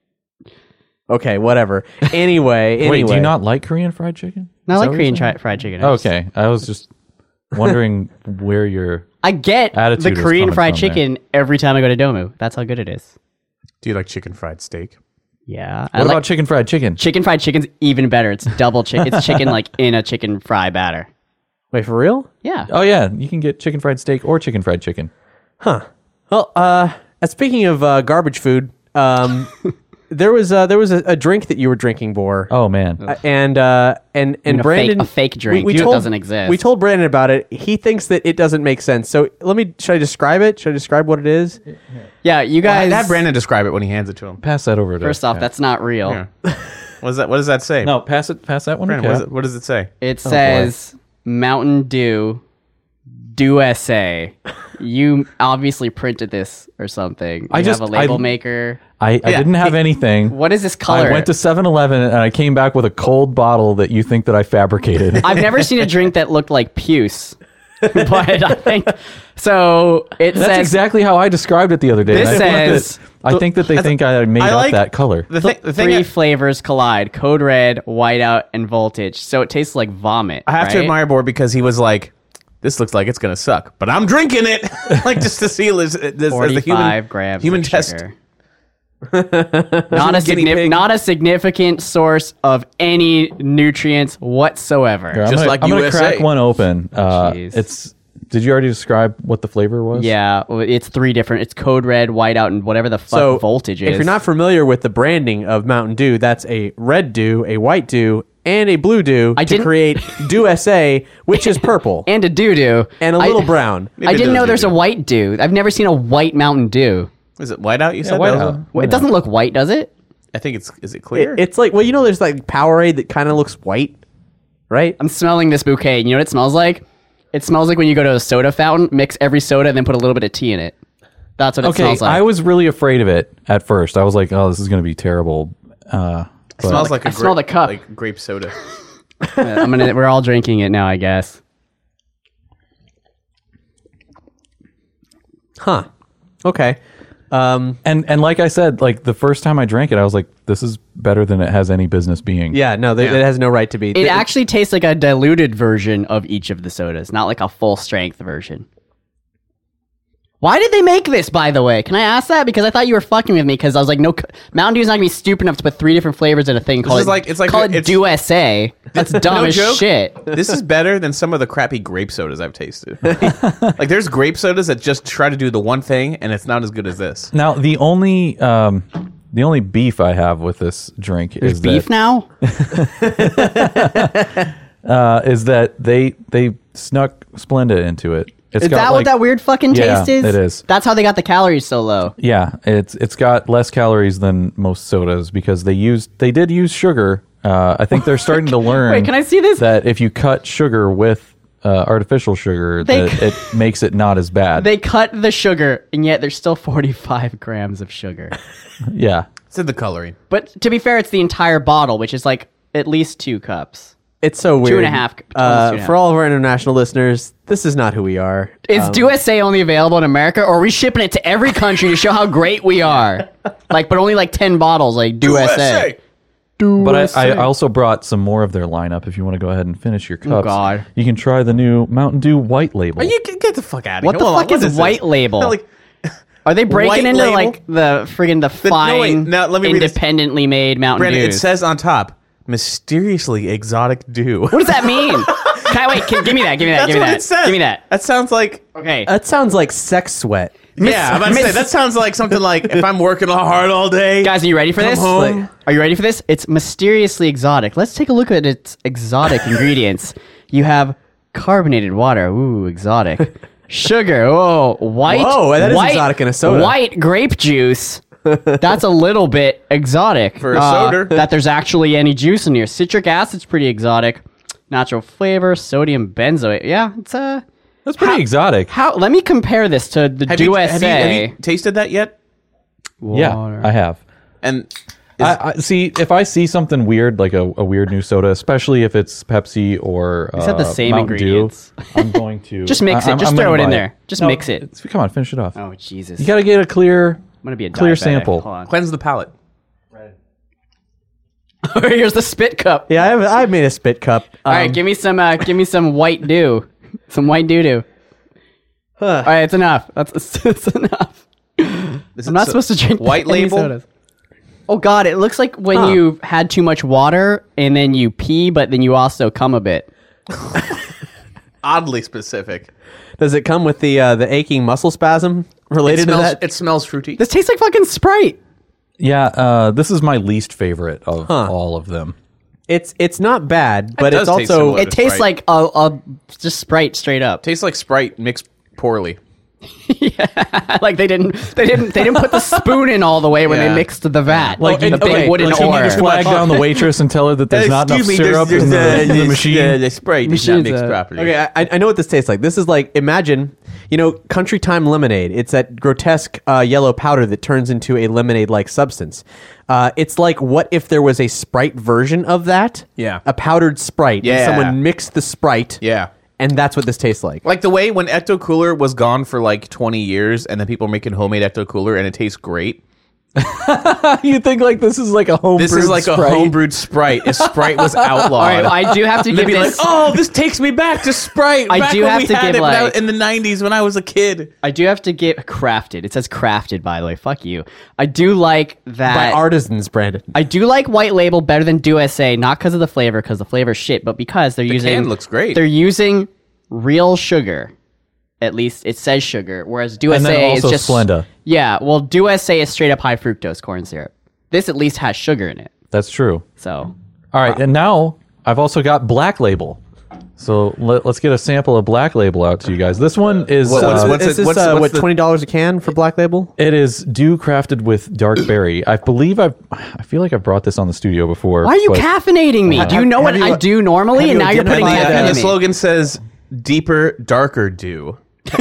Okay, whatever. Anyway, anyway. Wait, do you not like Korean fried chicken? No, I Is that like what Korean you're saying? tri- fried chicken. I just- Okay. I was just wondering where your... I get Attitude the is Korean coming fried from there. chicken every time I go to Domu. That's how good it is. Do you like chicken fried steak? Yeah. I What like about chicken fried chicken? chicken fried chicken's even better. It's double chicken. It's chicken like in a chicken fry batter. Wait, for real? Yeah. Oh, yeah. You can get chicken fried steak or chicken fried chicken. Well, uh, uh, speaking of uh, garbage food, um, there was uh, there was a, a drink that you were drinking, Bor. Oh, man. Uh, and uh, and and mean, a Brandon, fake- a fake drink. It doesn't exist. We told Brandon about it. He thinks that it doesn't make sense. So let me. Should I describe it? Should I describe what it is? Yeah, you guys. Have Brandon describe it when he hands it to him. Pass that over to... First off, Kat. that's not real. Yeah. What does that? What does that say? No, pass it. Pass that one to Brandon, what, Kat. does it, what does it say? It says Mountain Dew, Do S A. You obviously printed this or something. You I just- have a label I- maker. I, I Yeah. didn't have anything. What is this color? I went to seven eleven and I came back with a cold bottle that you think that I fabricated. I've never seen a drink that looked like puce. But I think so. It That's says exactly how I described it the other day. This and I think that- says- I think that they think I made I up like- that color. The thing, the thing three I, flavors collide: Code Red, Whiteout, and Voltage. So it tastes like vomit. I have to right? admire Board because he was like, "This looks like it's gonna suck," but I'm drinking it, like just to see this, this as the human forty-five grams human of test. sugar. not a guinea signif- pig. not a significant source of any nutrients whatsoever. Here, I'm Just gonna, like I'm gonna U S A. crack one open. Uh, Jeez. it's. Did you already describe what the flavor was? Yeah, well, it's three different. It's Code Red, Whiteout, and whatever the fuck So Voltage is. if you're not familiar with the branding of Mountain Dew, that's a red Dew, a white Dew, and a blue Dew I to didn't- create Dew S A, which is purple and a doo doo, and a little brown. I didn't know there's a white Dew. I've never seen a white Mountain Dew. Is it whiteout? You said Whiteout. that was a- Well, it doesn't look white, does it? I think it's. Is it clear? It- it's like, well, you know, there's like Powerade that kind of looks white, right? I'm smelling this bouquet. And you know what it smells like? It smells like when you go to a soda fountain, mix every soda, and then put a little bit of tea in it. That's what it Okay, smells like. I was really afraid of it at first. I was like, "Oh, this is going to be terrible." Uh, It smells like a I smell grape- the cup. like grape soda. I'm gonna. We're all drinking it now, I guess. Huh. Okay. Um, and and like I said, like the first time I drank it, I was like, "This is better than it has any business being." yeah, no, th- it has no right to be. It Th- actually tastes like a diluted version of each of the sodas, not like a full strength version. Why did they make this, by the way? Can I ask that? Because I thought you were fucking with me. Because I was like, no, Mountain Dew's not gonna be stupid enough to put three different flavors in a thing. Call is it like- it's like call a- it it's- Dew S A. That's dumb No as joke. shit. This is better than some of the crappy grape sodas I've tasted. Like there's grape sodas that just try to do the one thing, and it's not as good as this. Now the only um, the only beef I have with this drink There's is beef that, now. uh, is that they they snuck Splenda into it. It's Is got, that what like- that weird fucking Yeah, taste is? it is. That's how they got the calories so low. Yeah, it's it's got less calories than most sodas because they used they did use sugar. Uh, I think they're starting to learn. Wait, can I see this? That if you cut sugar with uh, artificial sugar They- that it makes it not as bad. They cut the sugar, and yet there's still forty-five grams of sugar. yeah. It's in the coloring. But to be fair, it's the entire bottle, which is like at least two cups. It's so weird. and a half- almost two Uh, and a for half. all of our international listeners, this is not who we are. Is Um, Do S A only available in America, or are we shipping it to every country to show how great we are? Like, but only like ten bottles, like Do S A. But I, I also brought some more of their lineup if you want to go ahead and finish your cups. God. You can try the new Mountain Dew White Label. Are you get, get the fuck out of What here. the Hold on, fuck is this? White Label? Like, Are they breaking White into Label? like the friggin' the no, fine, wait, now let me read this. independently made Mountain Brandon, Dews? it says on top, mysteriously exotic dew. What does that mean? Can I wait? Can, give me that. Give me that. That's give me what that. it says. Give me that. That sounds like... Okay. That sounds like sex sweat. yeah, I'm about to say, that sounds like something like if I'm working hard all day. Guys, are you ready for Come this? home. Like- Are you ready for this? It's mysteriously exotic. Let's take a look at its exotic ingredients. You have carbonated water. Ooh, exotic. Sugar. Oh, white. Whoa, that is white, exotic in a soda. White grape juice. That's a little bit exotic. For a Uh, soda. That there's actually any juice in here. Citric acid's pretty exotic. Natural flavor, sodium benzoate. Yeah, it's uh That's pretty How- exotic. how let me compare this to the Have Do you, S A. have, you, have you tasted that yet? Yeah, I have. And I, I see if I see something weird, like a, a weird new soda, especially if it's Pepsi or uh, These have the same Mountain ingredients. Dew, I'm going to Just mix I- it. I'm- Just I'm throw gonna it in buy there. Just No, mix it. it's- Come on, finish it off. Oh Jesus! You got to get a clear. I'm gonna be a clear diabetic. sample. Hold on. cleanse the palate. Here's the spit cup. Yeah, I have, I made a spit cup. All right, Um, give me some. Uh, give me some white dew. Some white doo doo. All right, it's enough. That's it's enough. Is I'm it not so- supposed to drink White any label? sodas. Oh God, it looks like when Huh. you've had too much water and then you pee, but then you also come a bit. Oddly specific. Does it come with the uh, the aching muscle spasm related It smells, to that? it smells fruity. This tastes like fucking Sprite. Yeah, uh, this is my least favorite of Huh. all of them. It's it's not bad, but does it's taste also similar. It tastes Sprite. like a, a just Sprite straight up. Tastes like Sprite mixed poorly. Like they didn't they didn't they didn't put the spoon in all the way when Yeah. they mixed the vat. Like, Like in you- the big okay, wooden like, you need ore. to flag down the waitress and tell her that there's not enough syrup in the, in the machine. the Sprite is Machine's not mixed a- properly. Okay, I, I know what this tastes like. This is like, imagine, you know, Country Time lemonade. It's that grotesque uh, yellow powder that turns into a lemonade-like substance. Uh, it's like, what if there was a Sprite version of that? Yeah. A powdered Sprite. and Yeah. someone mixed the Sprite. Yeah. And that's what this tastes like. Like the way when Ecto Cooler was gone for like twenty years and then people are making homemade Ecto Cooler and it tastes great. You think like this is like a home. This is like a homebrewed Sprite. If Sprite was outlawed. All right, I do have to They'd give be like, this. oh, this takes me back to Sprite. I back do when have we to had give, it when I- like- in the nineties when I was a kid. I do have to give crafted. It says crafted, by the way. Fuck you. I do like By that. artisans, Brandon. I do like White Label better than Do S A, not because of the flavor, because the flavor's shit, but because they're using. can looks great. They're using real sugar. At least it says sugar, whereas Do S A And then also is just Splenda. Yeah, well, Do S A is straight up high fructose corn syrup. This at least has sugar in it. That's true. So All right, and now I've also got Black Label. So let, let's get a sample of Black Label out to you guys. This one is What- what's- uh, what's is it- this, what's- uh, what's what, the- twenty dollars a can for Black Label? it is dew crafted with dark berry. I believe I've I feel like I've brought this on the studio before. why are you but- caffeinating me? Do you know what have you- I do normally, have and you now you're putting identified caffeine that- And in the me? slogan says deeper, darker dew.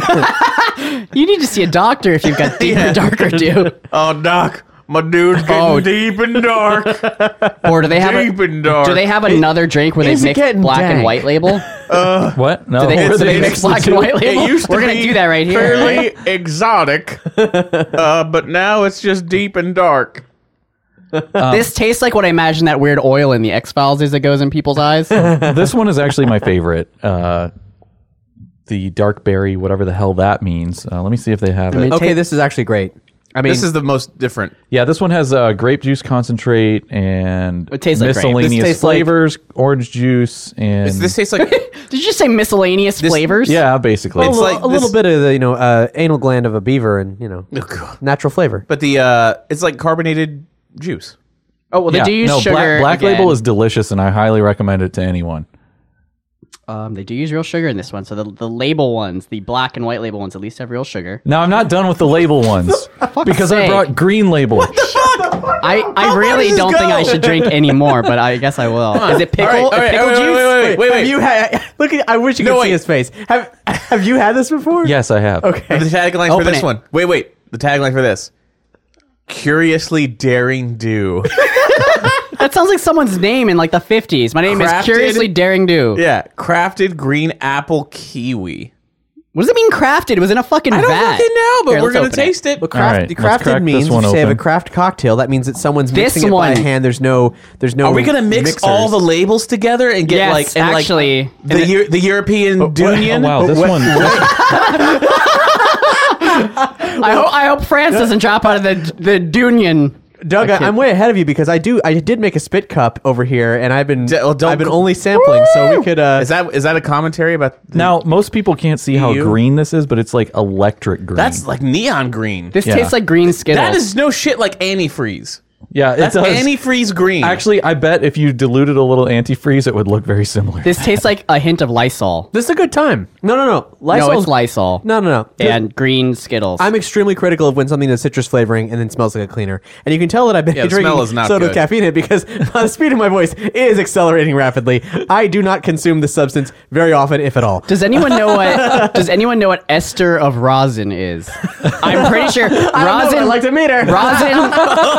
You need to see a doctor if you've got deeper, darker dew. Oh, Doc, my dude's getting Oh. deep and dark. Or do they have Deep a, and dark. do they have another drink where they Is it mix getting black and dank? white label? What? No, Do they, where do they mix mix the black two? and white label? It used to We're gonna be do that right here. fairly exotic, uh, but now it's just deep and dark. This tastes like what I imagine that weird oil in the X Files is that goes in people's eyes. This one is actually my favorite. Uh, the dark berry, whatever the hell that means. Uh, let me see if they have it. Okay, this is actually great. I mean, This is the most different. Yeah, this one has uh, grape juice concentrate and It tastes like grape. miscellaneous This tastes like- flavors, orange juice, and This tastes like Did you just say miscellaneous flavors? yeah, basically. a, it's little, like a little this- bit of the you know uh, anal gland of a beaver and you know natural flavor. but the uh, it's like carbonated juice. Oh well, they yeah, do use no, sugar. Black, Black again. Label is delicious, and I highly recommend it to anyone. Um, they do use real sugar in this one. So the the label ones, the black and white label ones, at least have real sugar. Now I'm not done with the label ones because I sake. brought Green Label. Fuck! I, I really does this don't think go? I should drink anymore, but I guess I will. Is it pickle? All right, all right, pickle wait, juice? wait, wait, wait, wait. Have you had? Look at. I wish you No, could wait. see his face. Have Have you had this before? Yes, I have. Okay. The tagline for Open this it. one. Wait, wait. The tagline for this. Curiously daring do. That sounds like someone's name in like the fifties. My name Crafted- is Curiously Daring Do. Yeah. Crafted green apple kiwi. What does it mean crafted? It was in a fucking I don't vat. fucking know, but Here, we're let's gonna open it. taste it. But All craft, right, let's crafted crack means this one if you have a open. craft cocktail, that means that someone's This mixing it by one. hand. There's no. There's no. Are we gonna mix mixers. all the labels together and get Yes, like and actually. like the Eu- the European Oh, Dunion? wow, this one. I, ho- I hope France doesn't drop out of the the Dunion. Doug, I I'm way ahead of you because I do. I did make a spit cup over here, and I've been. D- well, don't- I've been only sampling, so we could. Uh, Is that is that a commentary about? The, Now, most people can't see how You? green this is, but it's like electric green. that's like neon green. This Yeah. tastes like green Skittles. That is no shit like antifreeze. yeah, it That's does. antifreeze green. Actually, I bet if you diluted a little antifreeze, it would look very similar. This tastes like a hint of Lysol. this is a good time. No, no, no. Lysol's, No, it's Lysol. No, no, no. And green Skittles. I'm extremely critical of when something has citrus flavoring and then smells like a cleaner. And you can tell that I've been Yeah, the drinking smell is not soda with good. caffeine in it because the speed of my voice is accelerating rapidly. I do not consume this substance very often, if at all. Does anyone know what? Does anyone know what ester of rosin is? I'm pretty sure I don't know, rosin. but I'd like to meet her. Rosin.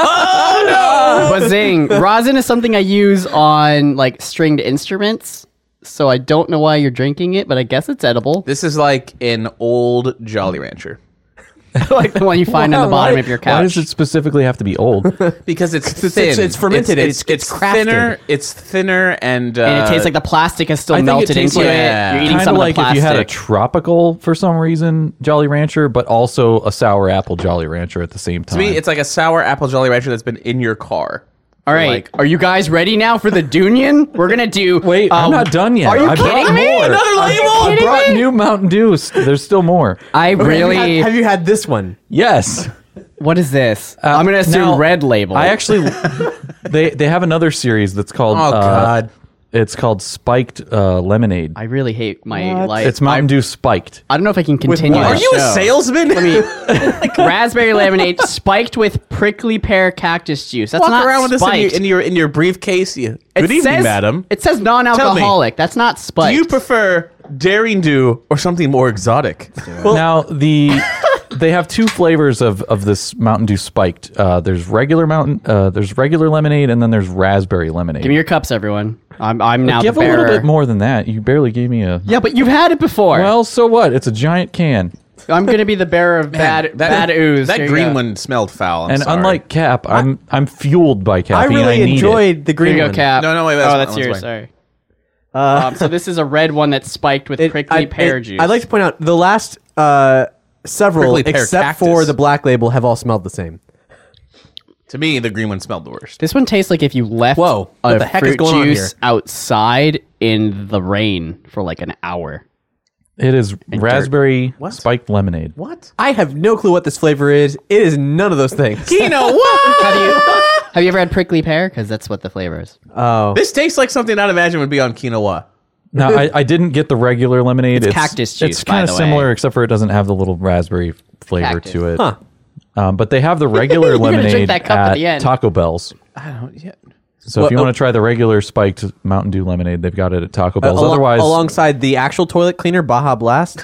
Bazing. Rosin is something I use on like stringed instruments. So I don't know why you're drinking it, but I guess it's edible. this is like an old Jolly Rancher Like the one you find on the Why- bottom of your Why couch. does it specifically have to be old? because it's it's- thin. it's- it's fermented, It's, it's- it's, it's crafted. thinner. It's thinner and uh, and it tastes like the plastic has still I think it melted tastes into like- it. You're eating Kind some of of like the if plastic. you had a tropical, for some reason, Jolly Rancher, but also a sour apple Jolly Rancher at the same time. to me. It's like a sour apple Jolly Rancher that's been in your car. All right, like- are you guys ready now for the Dunion? We're gonna do. Wait, I'm um, not done yet. Are you I brought kidding me? more. Another I- label? I Kidding brought me? new Mountain Dews. There's still more. I Okay, really. Have you, had, have you had this one? Yes. What is this? I'm gonna assume now, red label. I actually, they they have another series that's called. Oh uh, God! It's called Spiked uh, Lemonade. I really hate my life. It's Mountain Dew Spiked. I don't know if I can continue. what? Are this you a show. salesman? Raspberry lemonade spiked with prickly pear cactus juice. That's Walk not around with this in your, spiked. in your in your briefcase. You, It good evening, says- madam. It says non-alcoholic. That's not Do spiked. you prefer Daring Do or something more exotic? Now the they have two flavors of, of this Mountain Dew Spiked. Uh, there's regular Mountain, uh, there's regular lemonade, and then there's raspberry lemonade. Give me your cups, everyone. I'm I'm now Give the a bearer. little bit more than that. You barely gave me a. Yeah, but you've had it before. Well, so what? It's a giant can. I'm gonna be the bearer of bad bad ooze. That Here you green go. one smelled foul. I'm And sorry. unlike Cap, I'm I'm fueled by I caffeine. really need enjoyed the Here green you go, one. Cap. No, no, wait, Oh, that's- that's that's yours. fine. Sorry. um, so this is a red one that's spiked with It- prickly I- pear it- juice. I'd like to point out the last uh, several, Prickly pear except cactus. for the black label, have all smelled the same. To me, the green one smelled the worst. This one tastes like if you left Whoa, a what the heck is fruit going on juice here? outside in the rain for like an hour. It is raspberry What? spiked lemonade. What? I have no clue what this flavor is. It is none of those things. Kino, what? Have you have you ever had prickly pear? Because that's what the flavor is. Oh, This tastes like something I'd imagine would be on quinoa. Now I, I didn't get the regular lemonade. It's cactus juice, It's by kind of the similar, way. except for it doesn't have the little raspberry flavor Cactus. to it. Huh. Um, but they have the regular You're gonna drink lemonade that cup at at the end. Taco Bell's. I don't. Yeah. So Well, if you uh, want to try the regular spiked Mountain Dew lemonade, they've got it at Taco Bell's. Al- Otherwise, alongside the actual toilet cleaner, Baja Blast.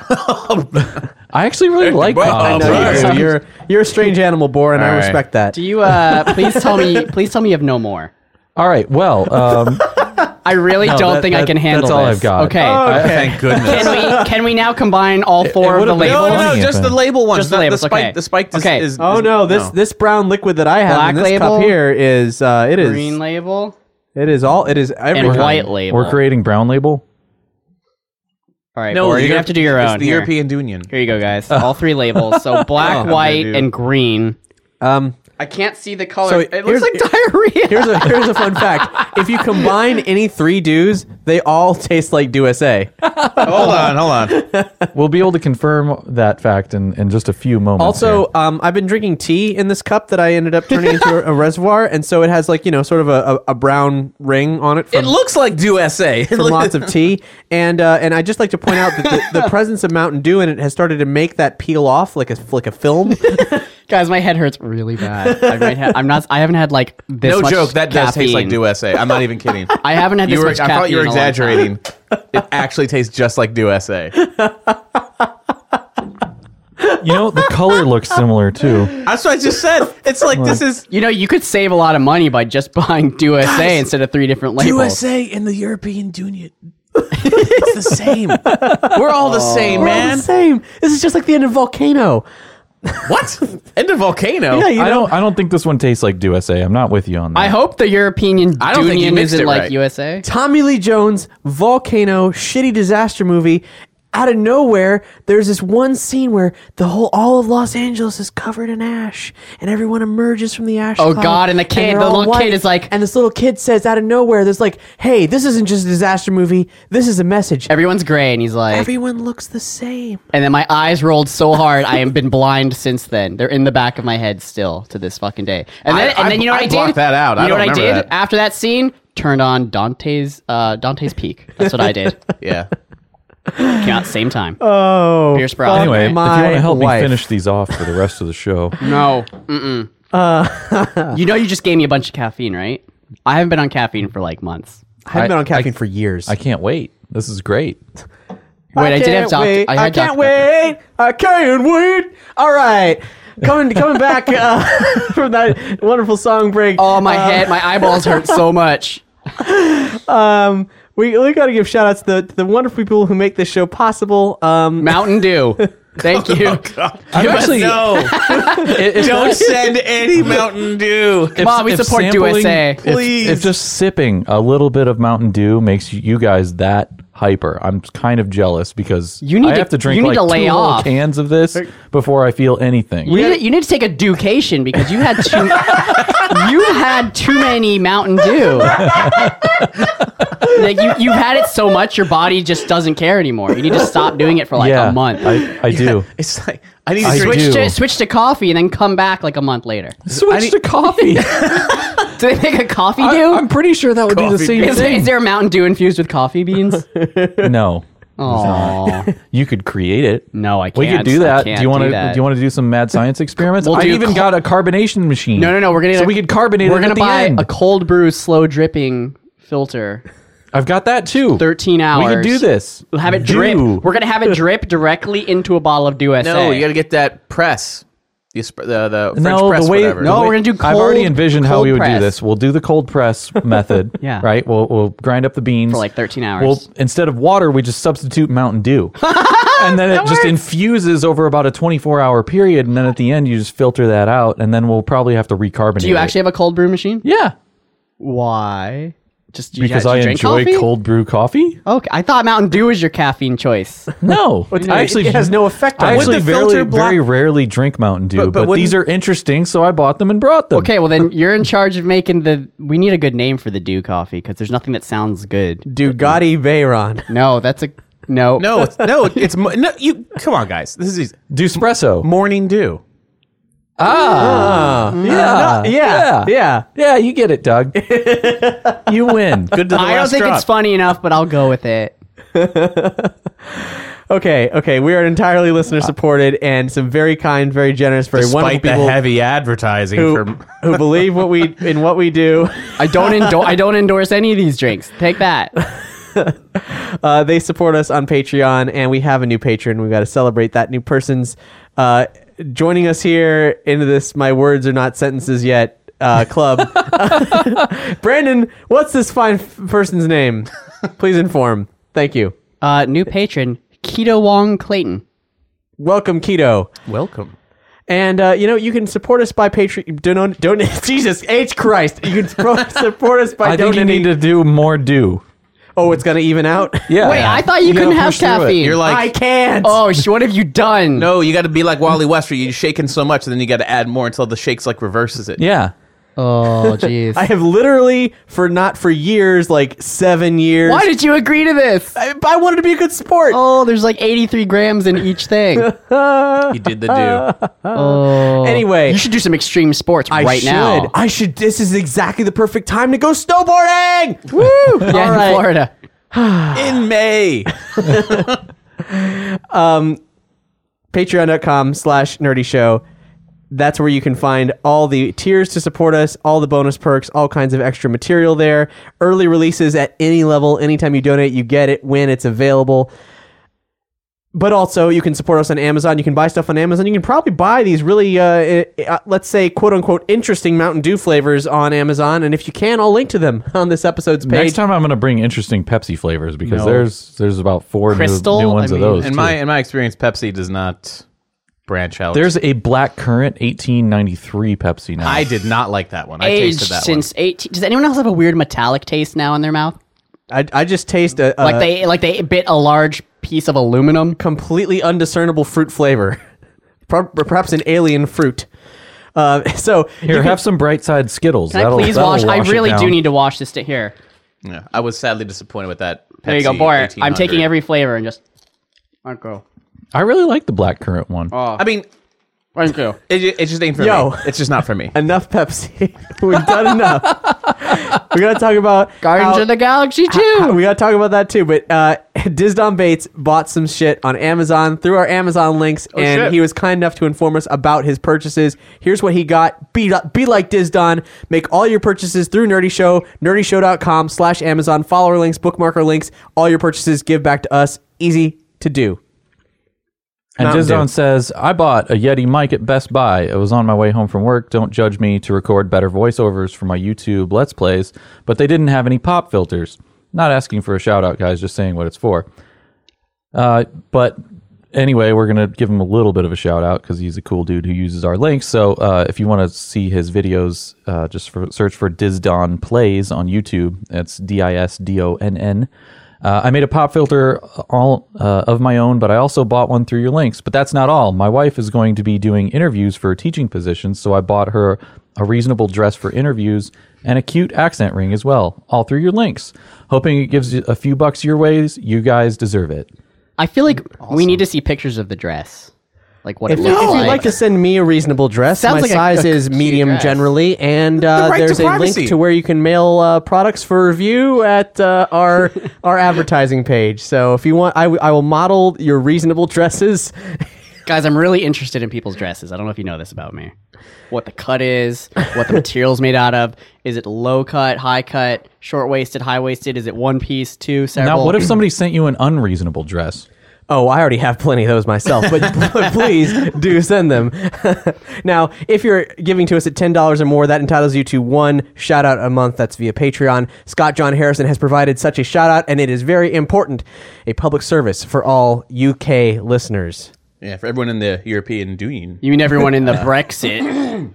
I actually really like Baja Baja I know Blast. you do. You're you're a strange animal, Boar, and I All right. respect that. Do you uh please tell me please tell me you have no more. All right, well, um, I really No, don't that- think I that- can handle that's all this. I've got. Okay. Oh, thank goodness. Can we can we now combine all four it of the would've been- labels? No, no, Funny just if the it- label ones. Just the not labels, The spike, okay. the spike is, Okay. is, Oh is- no, this no. this brown liquid that I have Black in this label? cup here is uh it is Green label it is all it is every and kind. white label. we're creating brown label. All right, No, or the you're gonna Europe- have to do your it's own. the Here. European Union. Here you go, guys. All three labels. So black, Oh, white, dude. and green. Um I can't see the color. So it looks here's- like diarrhea. here's a here's a fun fact. If you combine any three dews, They all taste like Do S A. hold on, hold on. We'll be able to confirm that fact in, in just a few moments. Also, here. um, I've been drinking tea in this cup that I ended up turning into a, a reservoir, and so it has like you know sort of a, a, a brown ring on it. From, It looks like Do S A. from lots of tea, and uh, and I just like to point out that the, the presence of Mountain Dew in it has started to make that peel off like a like a film. Guys, my head hurts really bad. I might ha- I'm not. I haven't had like this. No much joke, that does taste like caffeine. Do S A. I'm not even kidding. I haven't had this You were, much I thought you were caffeine in a long time. exaggerating. It actually tastes just like Do S A. you know, the color looks similar too. That's what I just said. It's like this is You know, you could save a lot of money by just buying Do S A Guys, instead of three different labels. U S A in the European Union. It's the same. We're all the same, We're all man. the same. This is just like the end of Volcano. What? End of Volcano? Yeah, you I know. don't. I don't think this one tastes like Do S A. I'm not with you on that. I hope the European I don't think you Union mixed isn't it like right. U S A. Tommy Lee Jones, Volcano, shitty disaster movie. Out of nowhere, there's this one scene where the whole all of Los Angeles is covered in ash, and everyone emerges from the ash. Oh, cloud, God, and the kid- they're the all little kid white, is like- and this little kid says out of nowhere, "There's like, hey, this isn't just a disaster movie. This is a message. Everyone's gray, and he's like, Everyone looks the same." and then my eyes rolled so hard, I have been blind since then. They're in the back of my head still to this fucking day. And then, I- and then you know I- what I, I did? blocked that out. You I know don't what I remember did that. after that scene? Turned on Dante's uh, Dante's Peak. That's what I did. Yeah. Yeah, same time. Oh, Pierce Brosnan. Anyway, if you my want to help wife. me finish these off for the rest of the show, No. Mm-mm. Uh, you know, you just gave me a bunch of caffeine, right? I haven't been on caffeine for like months. I haven't I- been on caffeine I- for years. I can't wait. This is great. Wait, I, did have can't Doctor wait. I, I had can't Doctor wait. I can't wait. All right. Coming coming back uh, from that wonderful song break. Oh, my uh, head, my eyeballs hurt so much. Um, we we got to give shout outs to the, to the wonderful people who make this show possible. Um, Mountain Dew. Thank you. I'm actually No. Don't send any Mountain Dew. If- Mom, we if support sampling- U S A. if- Please. If, just sipping a little bit of Mountain Dew makes you, you guys that hyper, I'm kind of jealous because You need I to- have to drink you need like to lay two little off. cans of this before I feel anything. You need, to, you need to take a Ducation because you had too you had too many Mountain Dew. Like you you had it so much your body just doesn't care anymore. You need to stop doing it for like yeah, a month. I, I do. It's like I need to I drink. do. switch to switch to coffee and then come back like a month later. Switch to coffee. Do they make a coffee I, dew? I'm pretty sure that would be the Coffee same is, there, thing. is there a Mountain Dew infused with coffee beans? No, Oh you could create it. no, I can't. We could do I that. can't Do you want to? that. Do you want to do some mad science experiments? We'll I do even co- got a carbonation machine. No, no, no. We're gonna So we could carbonate We're it gonna at the buy end. a cold brew slow dripping filter. I've got that too. Thirteen hours. We could do this. We'll have it Do. drip. We're gonna have it drip directly into a bottle of Dew S A. No, you got to get that press. The, esp- the, the French No, press, the way, whatever. the No, way- we're gonna do I've already cold- envisioned how cold we would press. do this. We'll do the cold press method. Yeah. Right. We'll we'll grind up the beans For like thirteen hours. We'll instead of water, we just substitute Mountain Dew, and then it just infuses over about a twenty-four hour period, and then at the end you just filter that out, and then we'll probably have to recarbonate. Do you it. actually have a cold brew machine? Yeah, Why? Just you, because do you I drink enjoy coffee? cold brew coffee. Okay, I thought Mountain Dew was your caffeine choice. No, It- I actually it has no effect on I it. actually Would the very filter block- very rarely drink Mountain Dew, But- but, but wouldn't- these are interesting, so I bought them and brought them. Okay, well then you're in charge of making the. We need a good name for the Dew coffee because there's nothing that sounds good. Dugatti Veyron. No, that's a no. No, it's, no, it's mo- no. You come on, guys. This is easy. Dewspresso. Morning Dew. Ah, yeah, Yeah, yeah. yeah. You get it, Doug. You win. Good to the I don't last think drop. it's funny enough, but I'll go with it. Okay, okay. We are entirely listener supported and some very kind, very generous, very wonderful Despite the people heavy advertising who, from who believe what we in what we do. I don't endorse. I don't endorse any of these drinks. Take that. Uh, they support us on Patreon, and we have a new patron. We've got to celebrate that new person's uh, joining us here into this "My words are not sentences yet" uh, club. Brandon, what's this fine f- person's name? Please inform. Thank you. Uh, new patron Keto Wong Clayton. Welcome, Keto. welcome. And uh, you know you can support us by Patreon. Don't don't Jesus H Christ. You can support support us by I think you donating. need to do more Dew. Oh, it's gonna even out. Yeah. Wait, I thought you, You gotta couldn't have push through it. caffeine. You're like, I can't. oh, sh- what have you done? no, you got to be like Wally West, where you're shaking so much, and then you got to add more until the shakes like reverses it. Yeah. Oh, jeez. I have literally, for not for years, like seven years. Why did you agree to this? I, I wanted to be a good sport. Oh, there's like eighty-three grams in each thing. You did the do. Oh. Anyway. You should do some extreme sports I right should. now. I should. This is exactly the perfect time to go snowboarding. Woo! Yeah, All in right. Florida. In May. Patreon.com slash nerdy show. That's where you can find all the tiers to support us, all the bonus perks, all kinds of extra material there. Early releases at any level. Anytime you donate, you get it when it's available. But also, you can support us on Amazon. You can buy stuff on Amazon. You can probably buy these really, uh, uh, let's say, quote-unquote, interesting Mountain Dew flavors on Amazon. And if you can, I'll link to them on this episode's page. Next time I'm going to bring interesting Pepsi flavors because No. there's there's about four new, Crystal? new ones I of mean, those. In too. my in my experience, Pepsi does not branch out. There's a Black Currant eighteen ninety-three Pepsi now. I did not like that one. I Aged tasted that since eighteen. Does anyone else have a weird metallic taste now in their mouth? I, I just taste a, a Like they like they bit a large piece of aluminum. completely undiscernible fruit flavor. Per- Perhaps an alien fruit. Uh, so Here, you can- have some Bright Side Skittles. Can I That'll- please that'll wash? I wash it really do down. need to wash this to here. one. Yeah, I was sadly disappointed with that. Pepsi There you go, boy. eighteen hundred. I'm taking every flavor and just. I'll go. I really like the Black Currant one. Oh, I mean, thank you. it, ju- it just ain't for Yo. me. It's just not for me. enough Pepsi. We've done enough. We gotta talk about Guardians how- of the Galaxy two. We gotta talk about that too. But uh, Dizdon Bates bought some shit on Amazon through our Amazon links, and shit. he was kind enough to inform us about his purchases. Here's what he got. Be be like Dizdon. Make all your purchases through Nerdy Show. Nerdyshow.com slash Amazon. Follow our links. Bookmark our links. All your purchases give back to us. Easy to do. And Mountain Dew. Dizdon says, I bought a Yeti mic at Best Buy. It was on my way home from work. Don't judge me to record better voiceovers for my YouTube Let's Plays, but they didn't have any pop filters. Not asking for a shout out, guys, just saying what it's for. Uh, but anyway, we're going to give him a little bit of a shout out because he's a cool dude who uses our links. So uh, if you want to see his videos, uh, just for, search for Dizdon Plays on YouTube. That's D I S D O N N. Uh, I made a pop filter all uh, of my own, but I also bought one through your links. But that's not all. My wife is going to be doing interviews for teaching positions, so I bought her a reasonable dress for interviews and a cute accent ring as well, all through your links. Hoping it gives you a few bucks your ways. You guys deserve it. I feel like we need to see pictures of the dress, like what If, it if looks you'd like. like to send me a reasonable dress, Sounds my like a- size a is cute medium dress. generally, and uh, right to there's a privacy. link to where you can mail uh, products for review at uh, our our advertising page. So if you want, I, w- I will model your reasonable dresses. Guys, I'm really interested in people's dresses. I don't know if you know this about me. What the cut is, what the material's made out of. Is it low cut, high cut, short waisted, high waisted? Is it one piece, two, several? Now, what if somebody sent you an unreasonable dress? Oh, I already have plenty of those myself, but please do send them. Now, if you're giving to us at ten dollars or more, that entitles you to one shout out a month. That's via Patreon. Scott John Harrison has provided such a shout out, and it is very important. A public service for all U K listeners. Yeah, for everyone in the European Union. You mean everyone in the Brexit?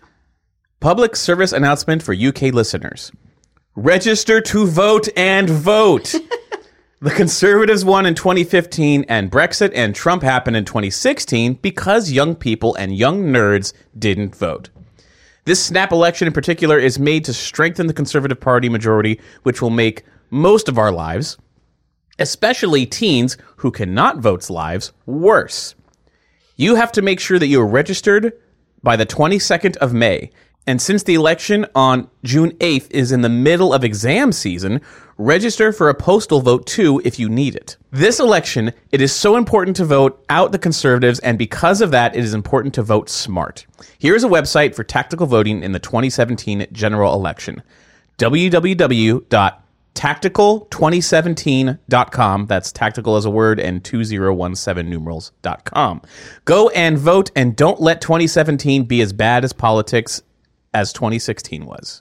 Public service announcement for U K listeners. Register to vote and vote. The Conservatives won in twenty fifteen, and Brexit and Trump happened in twenty sixteen because young people and young nerds didn't vote. This snap election in particular is made to strengthen the Conservative Party majority, which will make most of our lives, especially teens who cannot vote's lives, worse. You have to make sure that you are registered by the twenty-second of May. And since the election on June eighth is in the middle of exam season, register for a postal vote too if you need it. This election, it is so important to vote out the Conservatives, and because of that, it is important to vote smart. Here is a website for tactical voting in the twenty seventeen general election. w w w dot tactical twenty seventeen dot com. That's tactical as a word and two zero one seven numerals dot com. Go and vote, and don't let twenty seventeen be as bad as politics as twenty sixteen was.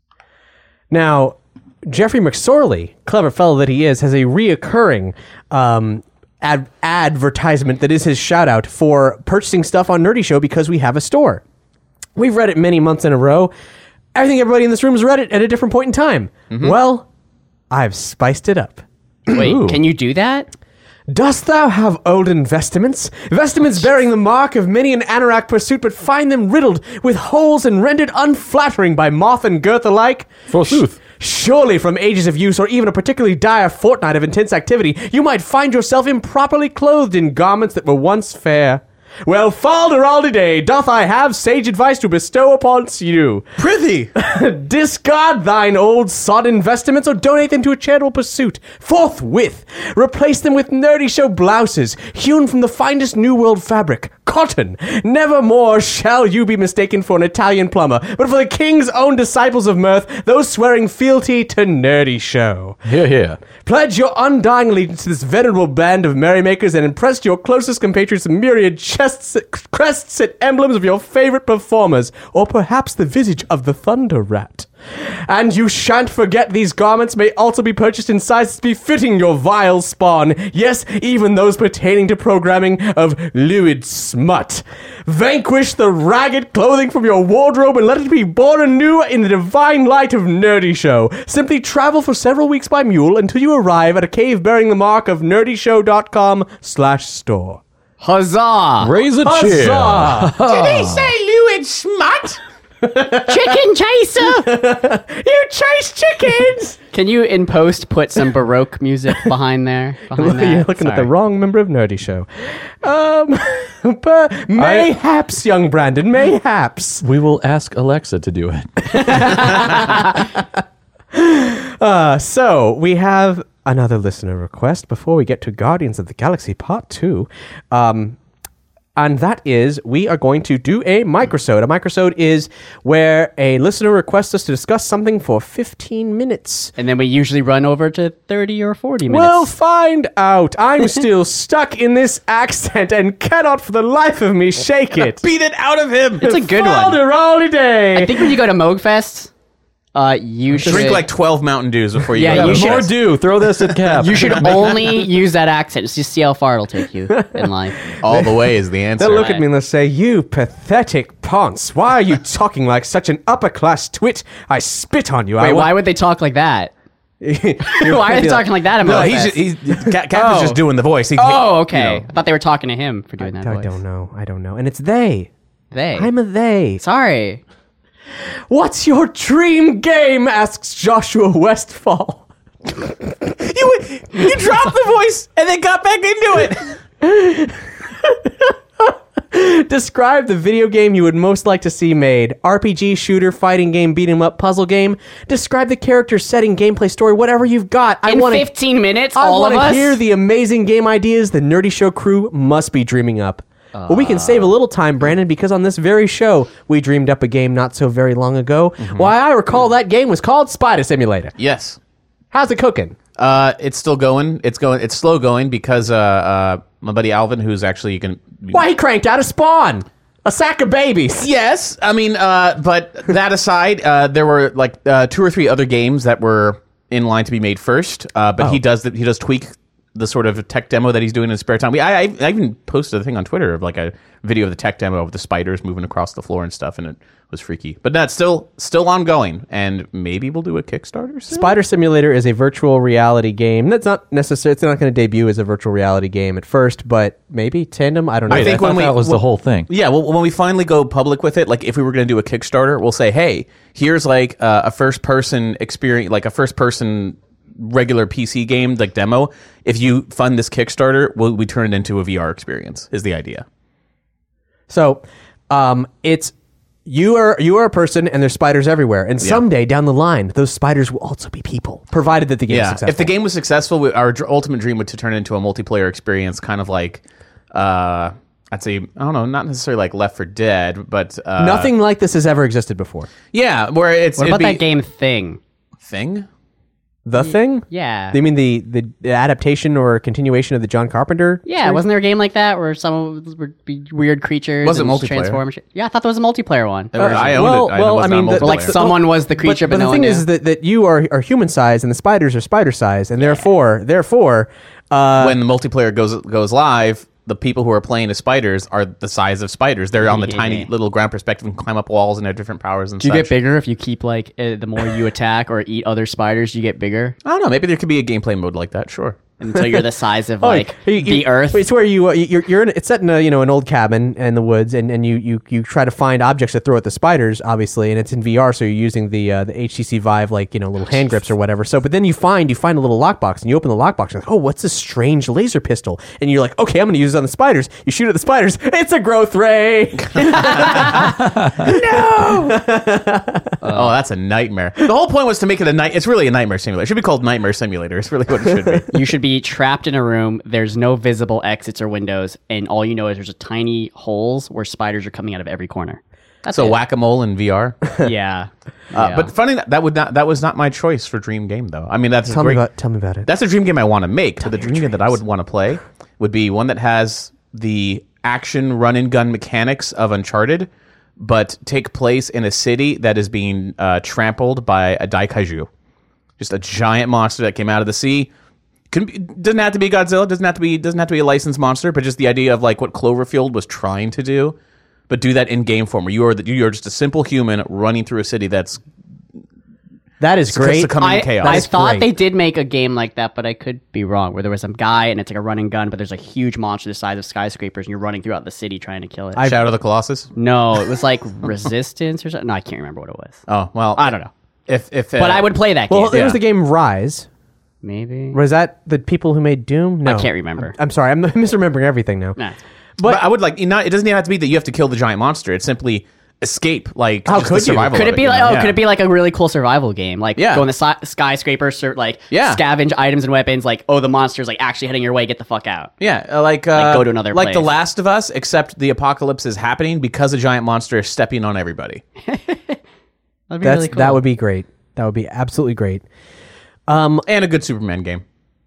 Now, Jeffrey McSorley, clever fellow that he is, has a reoccurring um, ad- advertisement that is his shout out for purchasing stuff on Nerdy Show because we have a store. We've read it many months in a row. I think everybody in this room has read it at a different point in time. Mm-hmm. Well, I've spiced it up. Wait, Ooh. can you do that? Dost thou have olden vestments? Vestments bearing the mark of many an anorak pursuit, but find them riddled with holes and rendered unflattering by moth and girth alike? Forsooth. Surely from ages of use or even a particularly dire fortnight of intense activity, you might find yourself improperly clothed in garments that were once fair. Well, Falderaldi day, doth I have sage advice to bestow upon you. Prithee! Discard thine old sodden vestments or donate them to a charitable pursuit. Forthwith, replace them with nerdy show blouses, hewn from the finest New World fabric, cotton. Nevermore shall you be mistaken for an Italian plumber, but for the king's own disciples of mirth, those swearing fealty to nerdy show. Here, here. Pledge your undying allegiance to this venerable band of merrymakers and impress your closest compatriots with myriad chests, crests and emblems of your favorite performers, or perhaps the visage of the Thunder Rat. And you shan't forget these garments may also be purchased in sizes befitting your vile spawn. Yes, even those pertaining to programming of lewd smut. Vanquish the ragged clothing from your wardrobe and let it be born anew in the divine light of Nerdy Show. Simply travel for several weeks by mule until you arrive at a cave bearing the mark of nerdyshow.com slash store. Huzzah! Raise a cheer. Huzzah! Did he say lewd smut? Chicken chaser! You chase chickens! Can you, in post, put some Baroque music behind there? Behind that? You're looking at the Sorry. wrong member of Nerdy Show. Um, but mayhaps, young Brandon, mayhaps. We will ask Alexa to do it. Uh, so, we have another listener request before we get to Guardians of the Galaxy Part two. Um... And that is, we are going to do a microsode. A microsode is where a listener requests us to discuss something for fifteen minutes. And then we usually run over to thirty or forty minutes. We'll find out. I'm still stuck in this accent and cannot for the life of me shake it. Beat it out of him! It's a good one. Falderaldi day. I think when you go to Moogfest, uh, you should... Drink like twelve Mountain Dews before you Yeah, go. you should- More do. Throw this at Cap. You should only use that accent just to see how far it'll take you in life. All the way is the answer. They'll look at me and they'll say, "You pathetic ponce. Why are you talking like such an upper-class twit? I spit on you." I Wait, wa- why would they talk like that? You're Why are they like- talking like that at No, Moogfest? he's, he's Cap, Cap Oh. is just doing the voice. He, Oh, okay. you know. I thought they were talking to him for doing that I voice. don't know. I don't know. And it's they. They. I'm a they. Sorry. What's your dream game? Asks Joshua Westfall. You you dropped the voice and then got back into it. Describe the video game you would most like to see made. R P G, shooter, fighting game, beat 'em up, puzzle game. Describe the character, setting, gameplay, story, whatever you've got. I In want fifteen minutes, I all want of to us? hear the amazing game ideas the Nerdy Show crew must be dreaming up. Well, we can save a little time, Brandon, because on this very show, we dreamed up a game not so very long ago. Why, I recall that game was called Spider Simulator. Yes. How's it cooking? Uh, it's still going. It's going. It's slow going because uh, uh, my buddy Alvin, who's actually you can. Why, he cranked out a Spawn! A sack of babies! Yes, I mean, uh, but that aside, uh, there were like uh, two or three other games that were in line to be made first. Uh, but he does the, he does tweak the sort of tech demo that he's doing in his spare time. We, I, I, I even posted a thing on Twitter of like a video of the tech demo of the spiders moving across the floor and stuff, and it was freaky. But that's still still ongoing, and maybe we'll do a Kickstarter soon? Spider Simulator is a virtual reality game. That's not necessary. It's not going to debut as a virtual reality game at first, but maybe Tandem. I don't know. I think I when thought we- that was when- the whole thing. Yeah, well, when we finally go public with it, like if we were going to do a Kickstarter, we'll say, hey, here's like uh, a first person experience, like a first person regular P C game, like demo. If you fund this Kickstarter, we'll, we turn it into a V R experience, is the idea. So, um, it's you are you are a person, and there's spiders everywhere. And someday down the line, those spiders will also be people, provided that the game is Yeah, successful. if the game was successful, we, our dr- ultimate dream would to turn it into a multiplayer experience, kind of like, uh, I'd say, I don't know, not necessarily like Left four Dead, but uh, Nothing like this has ever existed before. Yeah, where it's What it'd about be, that game Thing? Thing. The Thing? Yeah. You mean the, the, the adaptation or continuation of the John Carpenter? Yeah, wasn't there a game like that where some would be weird creatures? Was it and multiplayer? transform and shit? Yeah, I thought there was a multiplayer one. Uh, I owned well, it. I well, was I not mean, the- multiplayer. Like someone was the creature, but, but, but no the thing one is knew. that, that you are, are human size and the spiders are spider size, and therefore, therefore, uh, when the multiplayer goes goes live, the people who are playing as spiders are the size of spiders. They're on the Yeah. tiny little ground perspective and climb up walls and have different powers and Do you such. get bigger if you keep like uh, the more you attack or eat other spiders? You get bigger. I don't know. Maybe there could be a gameplay mode like that. Sure. until you're the size of Oh, like you- you- the Earth. It's where you uh, you're you're in, it's set in a, you know, an old cabin in the woods, and, and you, you you try to find objects to throw at the spiders, obviously, and it's in V R, so you're using the uh, the H T C Vive, like, you know, little hand grips or whatever. So, but then you find you find a little lockbox, and you open the lockbox, and like, oh, what's this strange laser pistol? And you're like, okay, I'm going to use it on the spiders. You shoot at the spiders, it's a growth ray. oh, that's a nightmare. The whole point was to make it a night. It's really a nightmare simulator. It should be called Nightmare Simulator. It's really what it should be. You should be trapped in a room. There's no visible exits or windows, and all you know is there's a tiny holes where spiders are coming out of every corner. That's So it. whack-a-mole in V R. Yeah. yeah. Uh, but funny that that would not that was not my choice for dream game though. I mean that's a Tell great, me about tell me about it. That's a dream game I want to make. But the dream game that I would want to play would be one that has the action run and gun mechanics of Uncharted, but take place in a city that is being uh, trampled by a daikaiju, just a giant monster that came out of the sea. Can be, doesn't have to be Godzilla. Doesn't have to be doesn't have to be a licensed monster. But just the idea of like what Cloverfield was trying to do, but do that in game form, where you are the, you are just a simple human running through a city that's That is great. succumbing I, to chaos. I is thought great. they did make a game like that, but I could be wrong. Where there was some guy and it's like a run and gun, but there's a huge monster the size of skyscrapers, and you're running throughout the city trying to kill it. Shadow of the Colossus. no, it was like Resistance or something. No, I can't remember what it was. Oh well, I don't know, If if uh, but I would play that game. Well, it was the game Rise. Maybe. Was that the people who made Doom? No, I can't remember. I'm, I'm sorry, I'm misremembering everything now. Nah. But, I would like you know, it doesn't even have to be that you have to kill the giant monster. It's simply escape. Like How just could the you? survival Could of it be you like know? oh? Yeah. Could it be like a really cool survival game? Like Yeah. go in the si- skyscrapers, or like Yeah. scavenge items and weapons. Like oh, the monster's like actually heading your way. Get the fuck out. Yeah, uh, like, uh, go to another like The place. Last of Us, except the apocalypse is happening because a giant monster is stepping on everybody. That'd be That's really cool. that would be great. That would be absolutely great. And a good Superman game.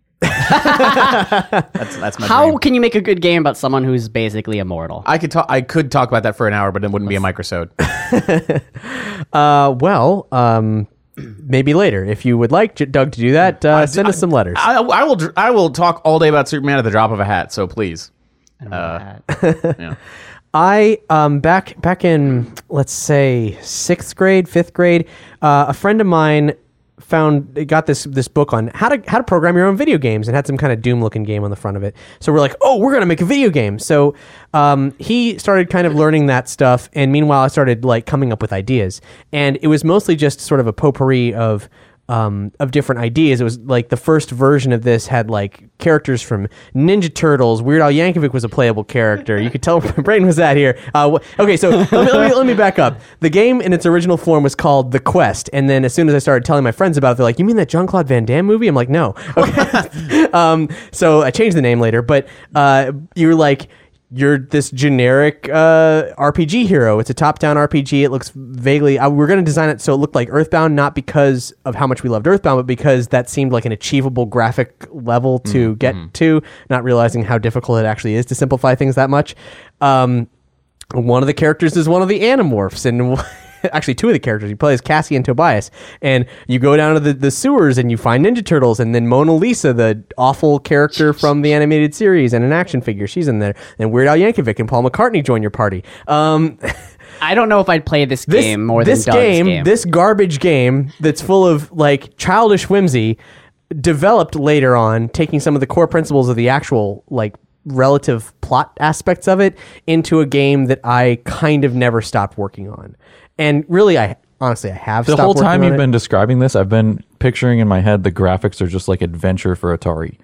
that's that's my How dream. can you make a good game about someone who's basically immortal? I could talk. I could talk about that for an hour, but it wouldn't be a microsode. Uh, well, um, maybe later if you would like J- Doug to do that. Uh, send us some letters. I, I will. dr- I will talk all day about Superman at the drop of a hat. So please. Uh, Yeah. I um back back in let's say sixth grade, fifth grade, uh, a friend of mine found got this this book on how to how to program your own video games, and had some kind of Doom looking game on the front of it. So we're like, oh, we're gonna make a video game. So um, he started kind of learning that stuff, and meanwhile, I started like coming up with ideas, and it was mostly just sort of a potpourri of. Um, of different ideas. It was like the first version of this had like characters from Ninja Turtles. Weird Al Yankovic was a playable character. You could tell Brain was that here. Uh, wh- okay, so let me, let, me, let me back up. The game in its original form was called The Quest, and then as soon as I started telling my friends about it, they're like, "You mean that Jean-Claude Van Damme movie?" I'm like, "No." Okay. um, so I changed the name later, but uh, you were like. You're this generic uh, R P G hero. It's a top-down R P G. It looks vaguely... Uh, we're going to design it so it looked like Earthbound, not because of how much we loved Earthbound, but because that seemed like an achievable graphic level to Mm-hmm. get to, not realizing how difficult it actually is to simplify things that much. Um, one of the characters is one of the Animorphs, and... Actually, two of the characters you play is Cassie and Tobias, and you go down to the, the sewers and you find Ninja Turtles, and then Mona Lisa, the awful character from the animated series, and an action figure, she's in there, and Weird Al Yankovic and Paul McCartney join your party. Um, I don't know if I'd play this this game more this than Doug's game, game. this garbage game that's full of like childish whimsy, developed later on, taking some of the core principles of the actual like relative plot aspects of it into a game that I kind of never stopped working on. And really, I honestly, I have The stopped whole working time on you've it. been describing this, I've been picturing in my head the graphics are just like adventure for Atari.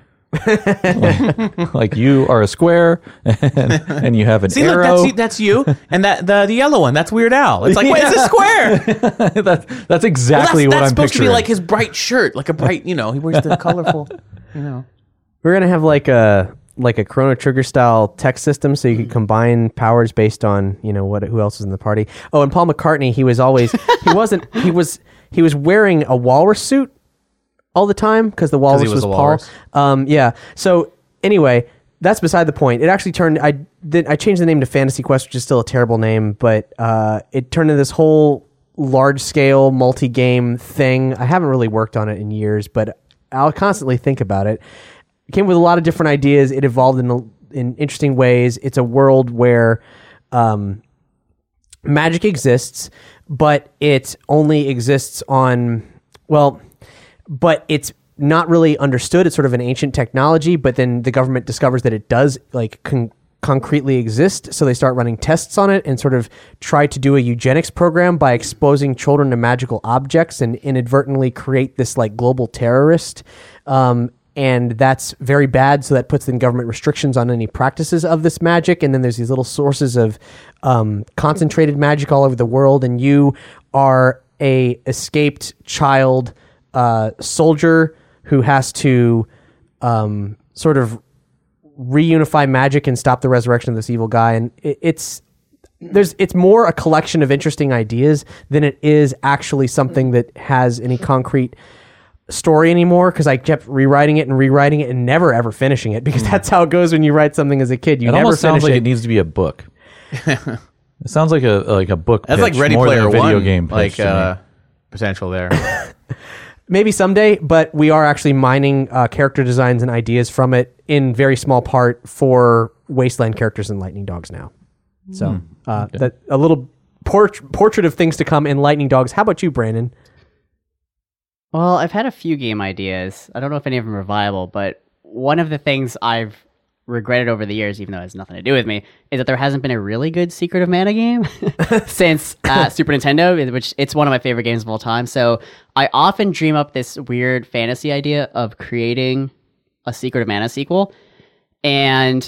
like, like you are a square and, and you have an See, look, arrow. that's, that's you, and that the the yellow one. That's Weird Al. It's like, wait, it's a square. that, that's Well, exactly that's what that's I'm supposed picturing. to be like his bright shirt, like a bright, you know, he wears the colorful, you know. We're gonna have like a like a Chrono Trigger style text system, so you can combine powers based on you know what who else is in the party. Oh, and Paul McCartney, he was always he wasn't he was he was wearing a walrus suit all the time because the walrus he was was a Paul. walrus. Um, yeah. So anyway, that's beside the point. It actually turned. I did. I changed the name to Fantasy Quest, which is still a terrible name, but uh, it turned into this whole large scale multi game thing. I haven't really worked on it in years, but I'll constantly think about it. It came with a lot of different ideas. It evolved in a, in interesting ways. It's a world where um, magic exists, but it only exists on well, but it's not really understood. It's sort of an ancient technology, but then the government discovers that it does like con- concretely exist. So they start running tests on it and sort of try to do a eugenics program by exposing children to magical objects and inadvertently create this like global terrorist. Um, and that's very bad. So that puts in government restrictions on any practices of this magic. And then there's these little sources of um, concentrated magic all over the world. And you are a escaped child uh, soldier who has to um, sort of reunify magic and stop the resurrection of this evil guy. And it, it's there's it's more a collection of interesting ideas than it is actually something that has any concrete story anymore, because I kept rewriting it and rewriting it and never ever finishing it, because that's how it goes when you write something as a kid. You it never almost finish sounds like it. it needs to be a book. It sounds like a like a book. That's pitch like Ready more than Player a video One, game pitch like to me. uh, potential there. Maybe someday, but we are actually mining uh, character designs and ideas from it in very small part for Wasteland characters and Lightning Dogs now. So uh, Okay. that a little port- portrait of things to come in Lightning Dogs. How about you, Brandon? Well, I've had a few game ideas. I don't know if any of them are viable, but one of the things I've regretted over the years, even though it has nothing to do with me, is that there hasn't been a really good Secret of Mana game since uh, Super Nintendo, which it's one of my favorite games of all time. So I often dream up this weird fantasy idea of creating a Secret of Mana sequel, and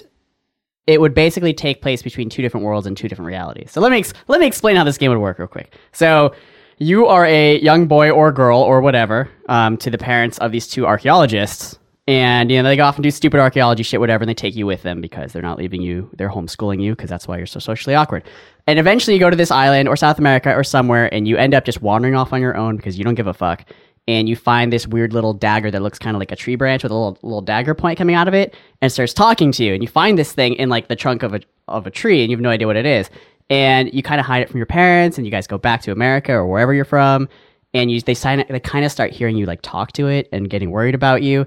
it would basically take place between two different worlds and two different realities. So let me ex- let me explain how this game would work real quick. So you are a young boy or girl or whatever um, to the parents of these two archaeologists. And, you know, they go off and do stupid archaeology shit, whatever, and they take you with them because they're not leaving you. They're homeschooling you because that's why you're so socially awkward. And eventually you go to this island or South America or somewhere, and you end up just wandering off on your own because you don't give a fuck. And you find this weird little dagger that looks kind of like a tree branch with a little little dagger point coming out of it, and it starts talking to you. And you find this thing in like the trunk of a of a tree, and you have no idea what it is. And you kind of hide it from your parents, and you guys go back to America or wherever you're from, and you they sign they kind of start hearing you like talk to it and getting worried about you.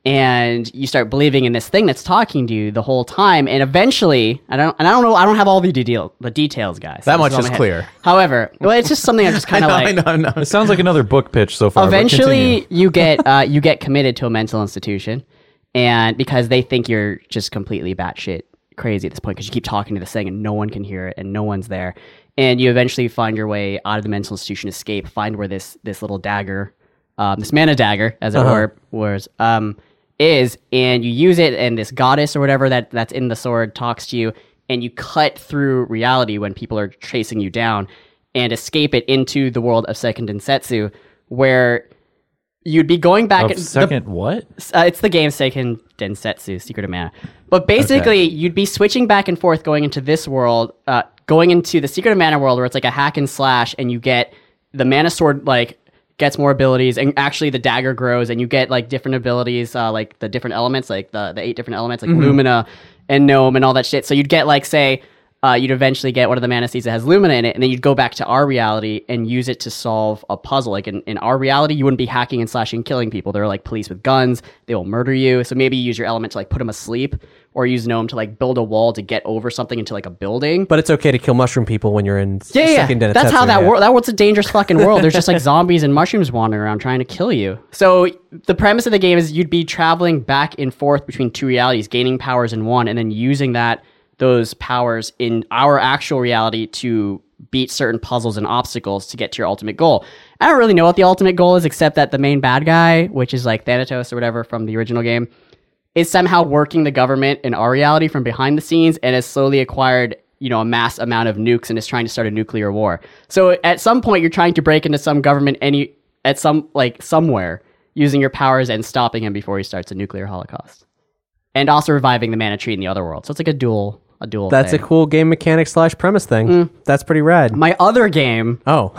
And you start believing in this thing that's talking to you the whole time, and eventually, I don't, and I don't know, I don't have all the detail, the details, guys. That This much all is in my head. clear. However, well, it's just something I'm just kind of like. I know, I know. It sounds like another book pitch so far. but Eventually, continue. you get uh, you get committed to a mental institution, and because they think you're just completely batshit crazy at this point, because you keep talking to this thing and no one can hear it and no one's there, and you eventually find your way out of the mental institution, escape, find where this this little dagger, um, this mana dagger, as it Uh-huh. were, was um. is, and you use it, and this goddess or whatever that, that's in the sword talks to you, and you cut through reality when people are chasing you down and escape it into the world of Second Densetsu, where you'd be going back Of at the- second what? uh, it's the game Seiken Densetsu, Secret of Mana. But basically, you'd be switching back and forth going into this world, uh, going into the Secret of Mana world where it's like a hack and slash, and you get the Mana Sword, like, gets more abilities, and actually the dagger grows, and you get, like, different abilities, uh, like the different elements, like the, the eight different elements, like Lumina and Gnome and all that shit. So you'd get, like, say... Uh, you'd eventually get one of the mana seeds that has Lumina in it, and then you'd go back to our reality and use it to solve a puzzle. Like in, in our reality, you wouldn't be hacking and slashing and killing people. They're like police with guns. They will murder you. So maybe you use your element to like put them asleep, or use Gnome to like build a wall to get over something into like a building. But it's okay to kill mushroom people when you're in Yeah, yeah, second yeah. Densetsu, That's how that yeah. world. That world's a dangerous fucking world. There's just like zombies and mushrooms wandering around trying to kill you. So the premise of the game is you'd be traveling back and forth between two realities, gaining powers in one, and then using that those powers in our actual reality to beat certain puzzles and obstacles to get to your ultimate goal. I don't really know what the ultimate goal is, except that the main bad guy, which is like Thanatos or whatever from the original game, is somehow working the government in our reality from behind the scenes and has slowly acquired, you know, a mass amount of nukes and is trying to start a nuclear war. So at some point you're trying to break into some government any at some like somewhere using your powers and stopping him before he starts a nuclear holocaust. And also reviving the mana tree in the other world. So it's like a dual a dual That's thing. a cool game mechanic slash premise thing. That's pretty rad. My other game Oh,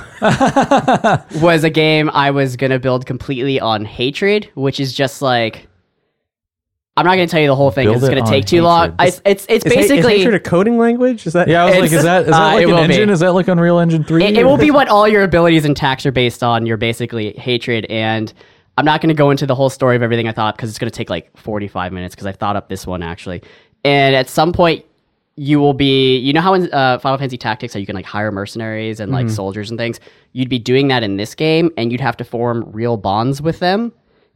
was a game I was going to build completely on hatred, which is just like... I'm not going to tell you the whole thing Build because it's it going to on take too long. I, hatred. it's it's is, ha- is basically... hatred a coding language? Is that Yeah, I was like, It's- is that is that uh, like it an will be. engine? Is that like Unreal Engine three? It, it will be what all your abilities and attacks are based on. You're basically hatred, and I'm not going to go into the whole story of everything I thought because it's going to take like forty-five minutes because I thought up this one actually. And at some point, you will be, you know how in uh, Final Fantasy Tactics, how you can like hire mercenaries and like soldiers and things? You'd be doing that in this game, and you'd have to form real bonds with them.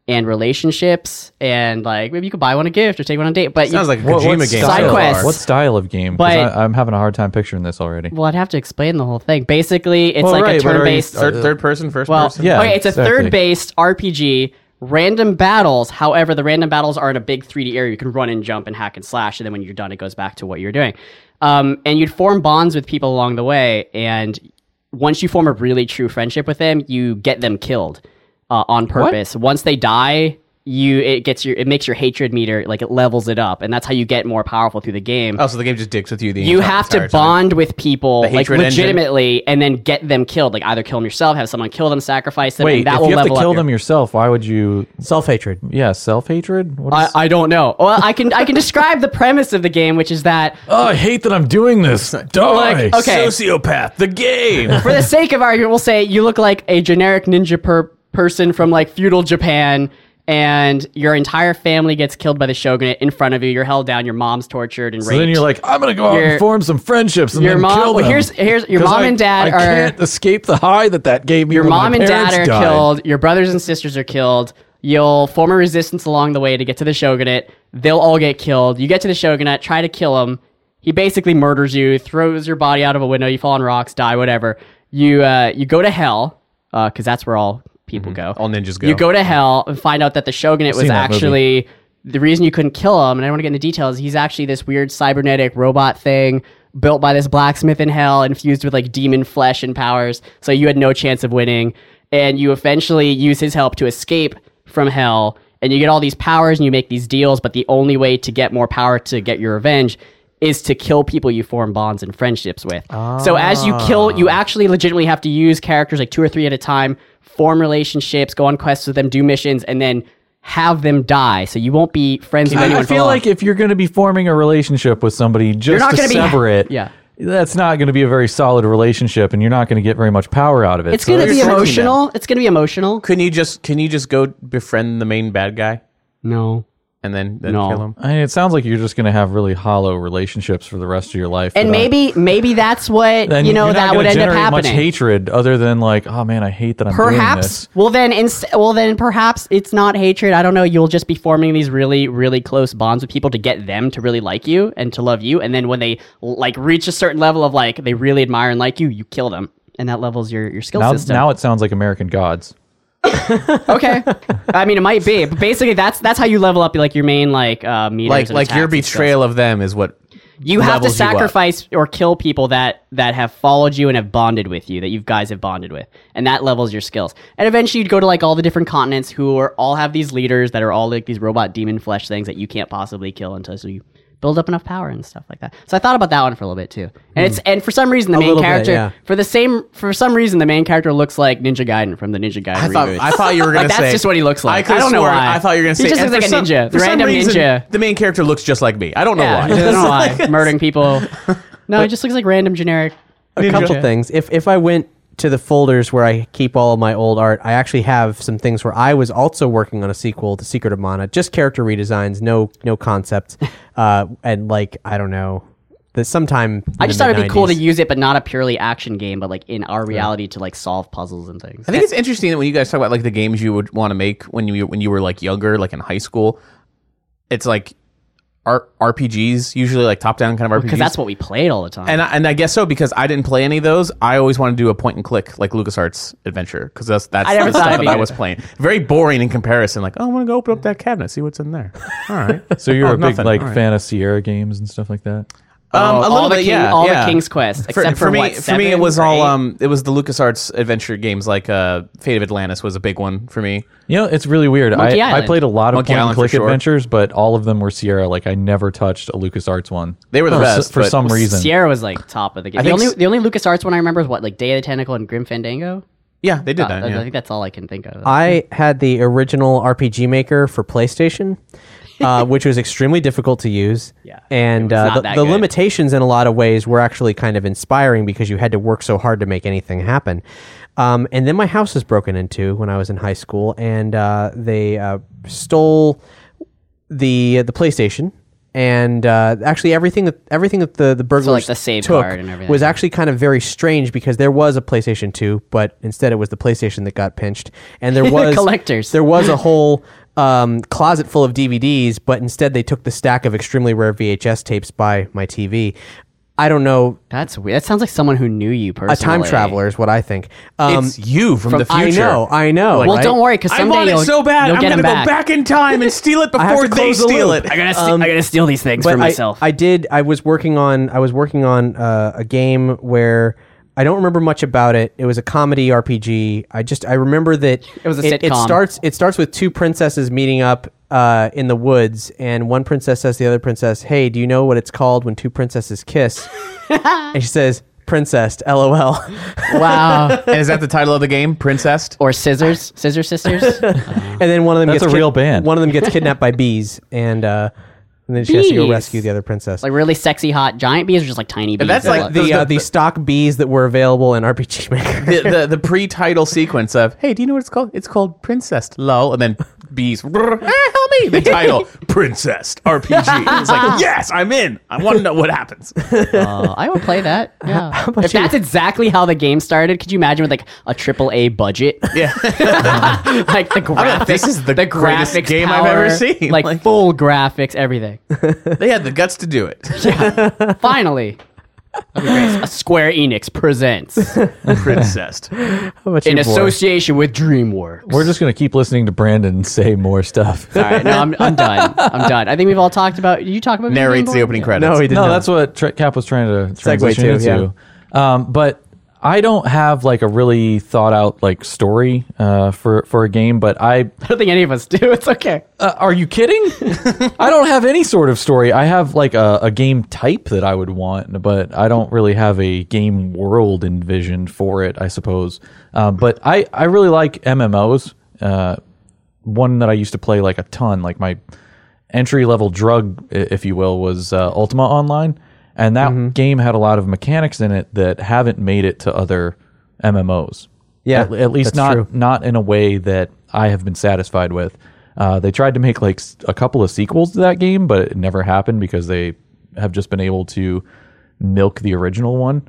and relationships, and like maybe you could buy one a gift or take one on a date. But Sounds you, like a What- Kojima what game. Side style- quest. What style of game? 'Cause But- I, I'm having a hard time picturing this already. well, I'd have to explain the whole thing. Basically, it's Well, like right, a but are you- turn-based. Third, third person, first Well, person. Yeah, okay, it's a exactly. third-based R P G. Random battles. However, the random battles are in a big three D area. You can run and jump and hack and slash, and then when you're done, it goes back to what you're doing. Um, and you'd form bonds with people along the way, and once you form a really true friendship with them, you get them killed uh, on purpose. Once they die, you it gets your it makes your hatred meter, like it levels it up, and that's how you get more powerful through the game. Oh, so the game just dicks with you. The You entire- have to entire time. bond with people The like hatred engine. legitimately, and then get them killed. Like either kill them yourself, have someone kill them, sacrifice them. Wait, and that if will you have to level kill up them your- yourself, why would you? Self-hatred. Yeah, self hatred. I, I don't know. Well, I can I can describe the premise of the game, which is that oh, I hate that I'm doing this. Die. Like, okay. Sociopath, the game. for the sake of argument, we'll say you look like a generic ninja per- person from like feudal Japan, and your entire family gets killed by the shogunate in front of you. You're held down. Your mom's tortured and So raped. then you're like, I'm gonna go out Your- and form some friendships and your then mom- kill well, them. here's- here's- your 'Cause mom I- and dad I are- can't escape the high that that gave me. your when my mom and dad parents are died. killed. Your brothers and sisters are killed. You'll form a resistance along the way to get to the shogunate. They'll all get killed. You get to the shogunate, try to kill him. He basically murders you, throws your body out of a window. You fall on rocks, die, whatever. You uh, you go to hell because that's where all people go. All ninjas go. You go to hell and find out that the shogunate was seen that movie. actually the reason you couldn't kill him. And I don't want to get into details. He's actually this weird cybernetic robot thing built by this blacksmith in hell, infused with like demon flesh and powers. So you had no chance of winning. And you eventually use his help to escape from hell. And you get all these powers and you make these deals. But the only way to get more power to get your revenge is to kill people you form bonds and friendships with. So as you kill, you actually legitimately have to use characters like two or three at a time, form relationships, go on quests with them, do missions, and then have them die. So you won't be friends with I, anyone I for feel long. like if you're going to be forming a relationship with somebody just not to gonna be- sever it, yeah. that's not going to be a very solid relationship, and you're not going to get very much power out of it. It's So going to be you're tricky emotional. It's going to be emotional. Can you just can you just go befriend the main bad guy No. and then, then No. kill him? I mean, it sounds like you're just going to have really hollow relationships for the rest of your life. And without- maybe maybe that's what, then you know, you're not that gonna would end up generate much happening. hatred other than like, oh man, I hate that I'm doing Perhaps. this. Well then, ins- well then, perhaps it's not hatred. I don't know. You'll just be forming these really, really close bonds with people to get them to really like you and to love you. And then when they like reach a certain level of like they really admire and like you, you kill them, and that levels your your skill Now, system. now it sounds like American Gods. Okay, I mean it might be, but basically that's that's how you level up like your main like uh, meters. Like and like your attacks and stuff. betrayal of them is what You have to levels you up. sacrifice or kill people that that have followed you and have bonded with you, that you guys have bonded with, and that levels your skills. And eventually, you'd go to like all the different continents who are all have these leaders that are all like these robot demon flesh things that you can't possibly kill until so you build up enough power and stuff like that. So I thought about that one for a little bit too. And it's and for some reason the main little bit, character yeah. for the same for some reason the main character looks like Ninja Gaiden from the Ninja Gaiden I thought reboot. I thought you were gonna Like, say that's just what he looks like. could've I don't know swore- why. I thought you were gonna He say just and looks like for a some- ninja. for The some random reason, ninja. The main character looks just like me. I don't know Yeah, why. I don't know why. Murdering people. No, it just looks like random generic. A couple things. If if I went to the folders where I keep all of my old art, I actually have some things where I was also working on a sequel to Secret of Mana, just character redesigns, no no concepts, uh, and like I don't know, the sometime. I in just the thought it'd be cool to mid-nineties. use it, but not a purely action game, but like in our reality to like solve puzzles and things. I think it's interesting that when you guys talk about like the games you would want to make when you when you were like younger, like in high school, it's like R- RPGs usually like top down kind of R P Gs. Because that's what we played all the time. And I, and I guess so because I didn't play any of those. I always wanted to do a point and click like LucasArts Adventure because that's that's I never the thought stuff it'd that be I was playing. Very boring in comparison. Like, oh, I want to go open up that cabinet, see what's in there. All right. So you're Oh, a big nothing. like All right. fan of Sierra games and stuff like that. Um, Oh, a little all the bit, King- yeah, all the yeah. King's Quest, except for me. what, for me, it seven was or all eight? um, it was the LucasArts adventure games like uh, Fate of Atlantis was a big one for me. You know, it's really weird. Monkey I, I Island. played a lot of Monkey point and Island for click sure. adventures, but all of them were Sierra. Like I never touched a LucasArts one. They were the For s- best for but- some reason. Sierra was like top of the game. I The think only s- the only LucasArts one I remember is what, like Day of the Tentacle and Grim Fandango? Yeah, they did Uh, that. I Yeah. think that's all I can think of. I had the original R P G Maker for PlayStation, uh, which was extremely difficult to use. Yeah, and it was uh, not the, that the good. limitations in a lot of ways were actually kind of inspiring because you had to work so hard to make anything happen. Um, and then my house was broken into when I was in high school, and uh, they uh, stole the the PlayStation and uh, actually everything that everything that the the burglars So, like, the save took card and everything. was actually kind of very strange because there was a PlayStation two, but instead it was the PlayStation that got pinched, and there was Collectors. There was a whole um, closet full of D V Ds, but instead they took the stack of extremely rare V H S tapes by my T V. I don't know. That's weird. That sounds like someone who knew you personally. A time traveler is what I think. Um, It's you from, from- the future. I know, I know. Well, right? don't worry, because I someday want you'll, it so bad. you'll I'm get gonna them go back. back in time and steal it I have before to they close the steal loop. it. I gotta, st- Um, I gotta steal these things But for myself. I, I did. I was working on. I was working on uh, a game where I don't remember much about it. It was a comedy R P G. I just I remember that It was a It sitcom. starts. It starts with two princesses meeting up uh, in the woods, and one princess says to the other princess, "Hey, do you know what it's called when two princesses kiss?" And she says, "Princessed." L O L. Wow. And is that the title of the game? Princess? Or Scissors, Scissor Sisters. And then one of them That's gets a real band. One of them gets kidnapped by bees, and uh, and then she has to go Bees? rescue the other princess. Like really sexy, hot giant bees, or just like tiny bees. That's that like look- the- the uh, the stock bees that were available in R P G Maker. the, the the pre-title sequence of, hey, do you know what it's called? It's called Princess. Lol. And then bees. Ah, help me. The title, Princess R P G. It's like, yes, I'm in. I want to know what happens. Uh, I would play that. Yeah. If that's exactly how the game started, could you imagine with like a triple A budget? Yeah. Like the graphics. this is the the greatest graphics game I've ever power, seen. Like, Like- full graphics, everything. They had the guts to do it. Finally. That'd be great. A Square Enix presents Princess. How about in you, boy? association with DreamWorks. We're just going to keep listening to Brandon say more stuff. All right, no, I'm, I'm done. I'm done. I think we've all talked about. Did you talk about Narrates Game the Boy? opening Yeah. credits. No, he did No, not. that's what Tra- Cap was trying to Segue transition to, into. Um, but I don't have like a really thought out like story uh, for for a game. But I I don't think any of us do. It's okay. uh, are you kidding? I don't have any sort of story. I have like a, a game type that I would want, but I don't really have a game world envisioned for it, I suppose. Um, but I I really like M M Os. Uh, one that I used to play like a ton, like my entry level drug, i- if you will, was uh, Ultima Online. And that Mm-hmm. game had a lot of mechanics in it that haven't made it to other M M Os. Yeah, at, at least that's not true. not in a way that I have been satisfied with. Uh, they tried to make like s- a couple of sequels to that game, but it never happened because they have just been able to milk the original one.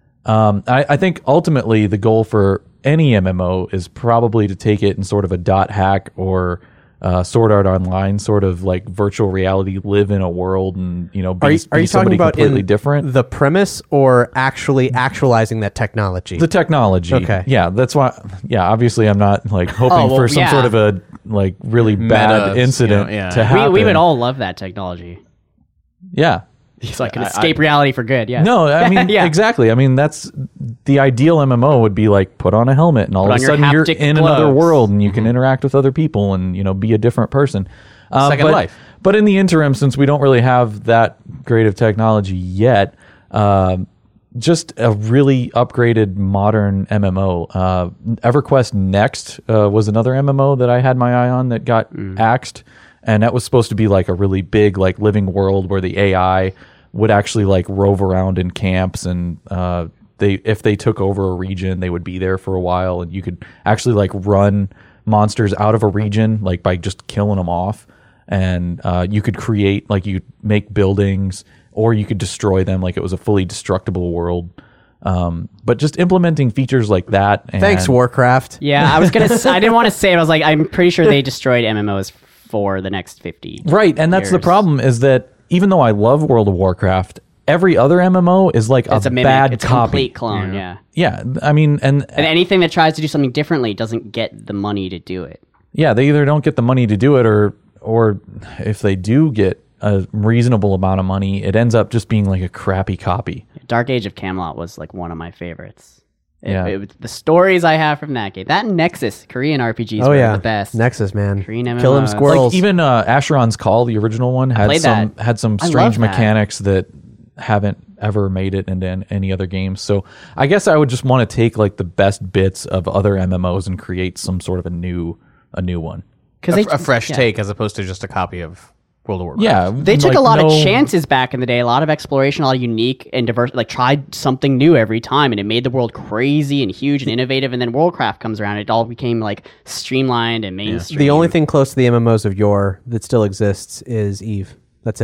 Um, I, I think ultimately the goal for any M M O is probably to take it in sort of a dot hack or uh, Sword Art Online sort of like virtual reality, live in a world and you know be, Are you, are be you talking somebody about completely in different. the premise or actually actualizing that technology? The technology. Okay. Yeah, that's why. Yeah, obviously, I'm not like hoping Oh, well, for some yeah. sort of a like really bad Meta, incident you know, yeah. to We- happen. We, we would all love that technology. Yeah. It's like an escape reality for good. Yeah. No, I mean Yeah. exactly. I mean that's the ideal M M O would be like put on a helmet and all Put of a on your sudden you're haptic in another gloves. world and you can interact with other people and you know be a different person. Um, Second but, life. But in the interim, since we don't really have that great of technology yet, um, just a really upgraded modern M M O. Uh, EverQuest Next uh, was another M M O that I had my eye on that got axed, and that was supposed to be like a really big like living world where the A I would actually like rove around in camps and uh, they if they took over a region they would be there for a while and you could actually like run monsters out of a region like by just killing them off and uh, you could create like you make buildings or you could destroy them like it was a fully destructible world. Um, but just implementing features like that. And Thanks, Warcraft. Yeah, I was gonna. s- I didn't want to say it. I was like, I'm pretty sure they destroyed M M Os for the next fifty. Right, and that's the years. problem is that even though I love World of Warcraft, every other M M O is like It's a, a mimic. bad it's a copy. complete clone. Yeah. Yeah, I mean, and, And anything that tries to do something differently doesn't get the money to do it. yeah, they either don't get the money to do it, or or if they do get a reasonable amount of money, it ends up just being like a crappy copy. Dark Age of Camelot was like one of my favorites. It- Yeah. it was- the stories I have from that game, that and Nexus, Korean R P Gs Oh were yeah, the best. Nexus, man. Green Kill them M M Os. squirrels. Like even uh, Asheron's Call, the original one, had played some that. had some I strange love that. mechanics that haven't ever made it into an- any other games. So I guess I would just want to take like the best bits of other M M Os and create some sort of a new a new one. Because A, a fresh take as opposed to just a copy of World of Warcraft. Yeah, They took like a lot no- of chances back in the day, a lot of exploration, a lot of unique and diverse, like tried something new every time, and it made the world crazy and huge and innovative. And then Worldcraft comes around, it all became like streamlined and mainstream. the only thing close to the M M Os of yore that still exists is Eve. That's it.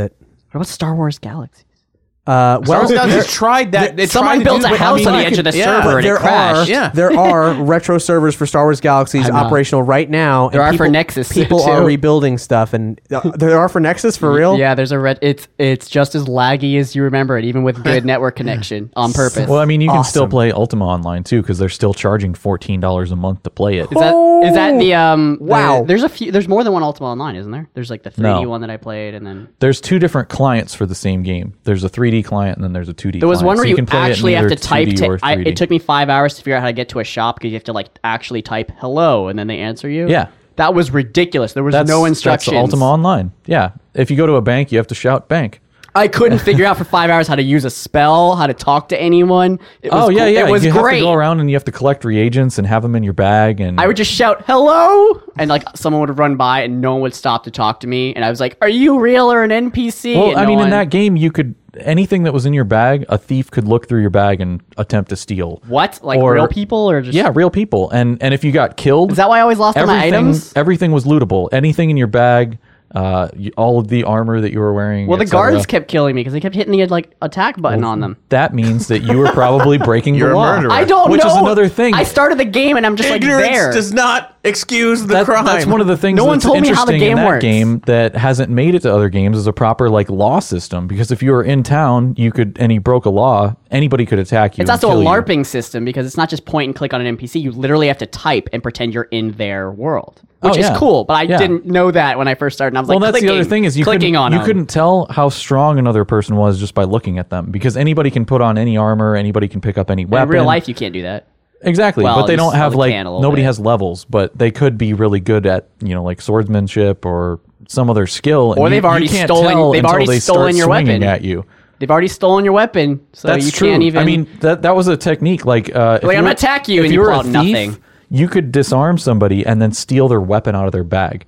What about Star Wars Galaxies? Uh, well, Star Wars there- Galaxies tried that. They Someone tried to built do a that. house I mean, on the I edge of could- the yeah. server and there it crashed. are Yeah. there are retro servers for Star Wars Galaxies know. operational right now. There and are for people- Nexus, People too. are rebuilding stuff, and uh, there are for Nexus for real. Yeah, there's a red. It's it's just as laggy as you remember it, even with good network connection on purpose. Well, I mean, you can still Awesome. play Ultima Online too because they're still charging fourteen dollars a month to play it. Is that is that the um? the- Wow. there's a few. There's more than one Ultima Online, isn't there? There's like the three D No. one that I played, and then There's two different clients for the same game. There's a three D client and then there's a two D. there was client. one So where you, can play it in actually have either to type. two D To, or I, three D. it took me five hours to figure out how to get to a shop because you have to like actually type hello and then they answer you. Yeah. that was ridiculous. There was That's, no that's instructions. Ultima Online. Yeah, if you go to a bank, you have to shout bank. I couldn't figure out for five hours how to use a spell, how to talk to anyone. It was Oh yeah, cool. yeah. It was you great. have to go around and you have to collect reagents and have them in your bag. And I would just shout hello, and like someone would run by, and no one would stop to talk to me. And I was like, "Are you real or an N P C?" Well, And I no mean, in one- that game, you could anything that was in your bag, a thief could look through your bag and attempt to steal. what like or- real people or just Yeah, real people. And and if you got killed, Is that why I always lost all my everything items? everything was lootable. Anything in your bag, uh, you, all of the armor that you were wearing. Well, the et cetera. guards kept killing me because they kept hitting the like attack button on them. That means that you were probably breaking You're the a law. murderer. I don't Which know. is another thing. I started the game and I'm just like Ignorance there. does not excuse the That- crime. That's one of the things No one that's told me how the interesting game in that works. game that hasn't made it to other games is a proper like law system. Because if you were in town, you could and you broke a law, anybody could attack you. It's and also a kill you. LARPing system because it's not just point and click on an N P C. You literally have to type and pretend you're in their world, which Oh, is yeah. cool. But I Yeah. didn't know that when I first started. And I was Well, like, that's clicking, the other thing is you clicking couldn't, on you them. couldn't tell how strong another person was just by looking at them because anybody can put on any armor, anybody can pick up any In weapon. real life, you can't do that. Exactly, Well, but they you don't have probably like can a little nobody bit. has levels, but they could be really good at you know like swordsmanship or some other skill. and Or you- they've you already can't stolen- tell they've until already they stolen start your swinging weapon. at you. They've already stolen your weapon, so That's you true. can't even. I mean, that that was a technique. Like, uh, if Like, I'm you gonna were- attack you if and you were pull a out thief, nothing. You could disarm somebody and then steal their weapon out of their bag,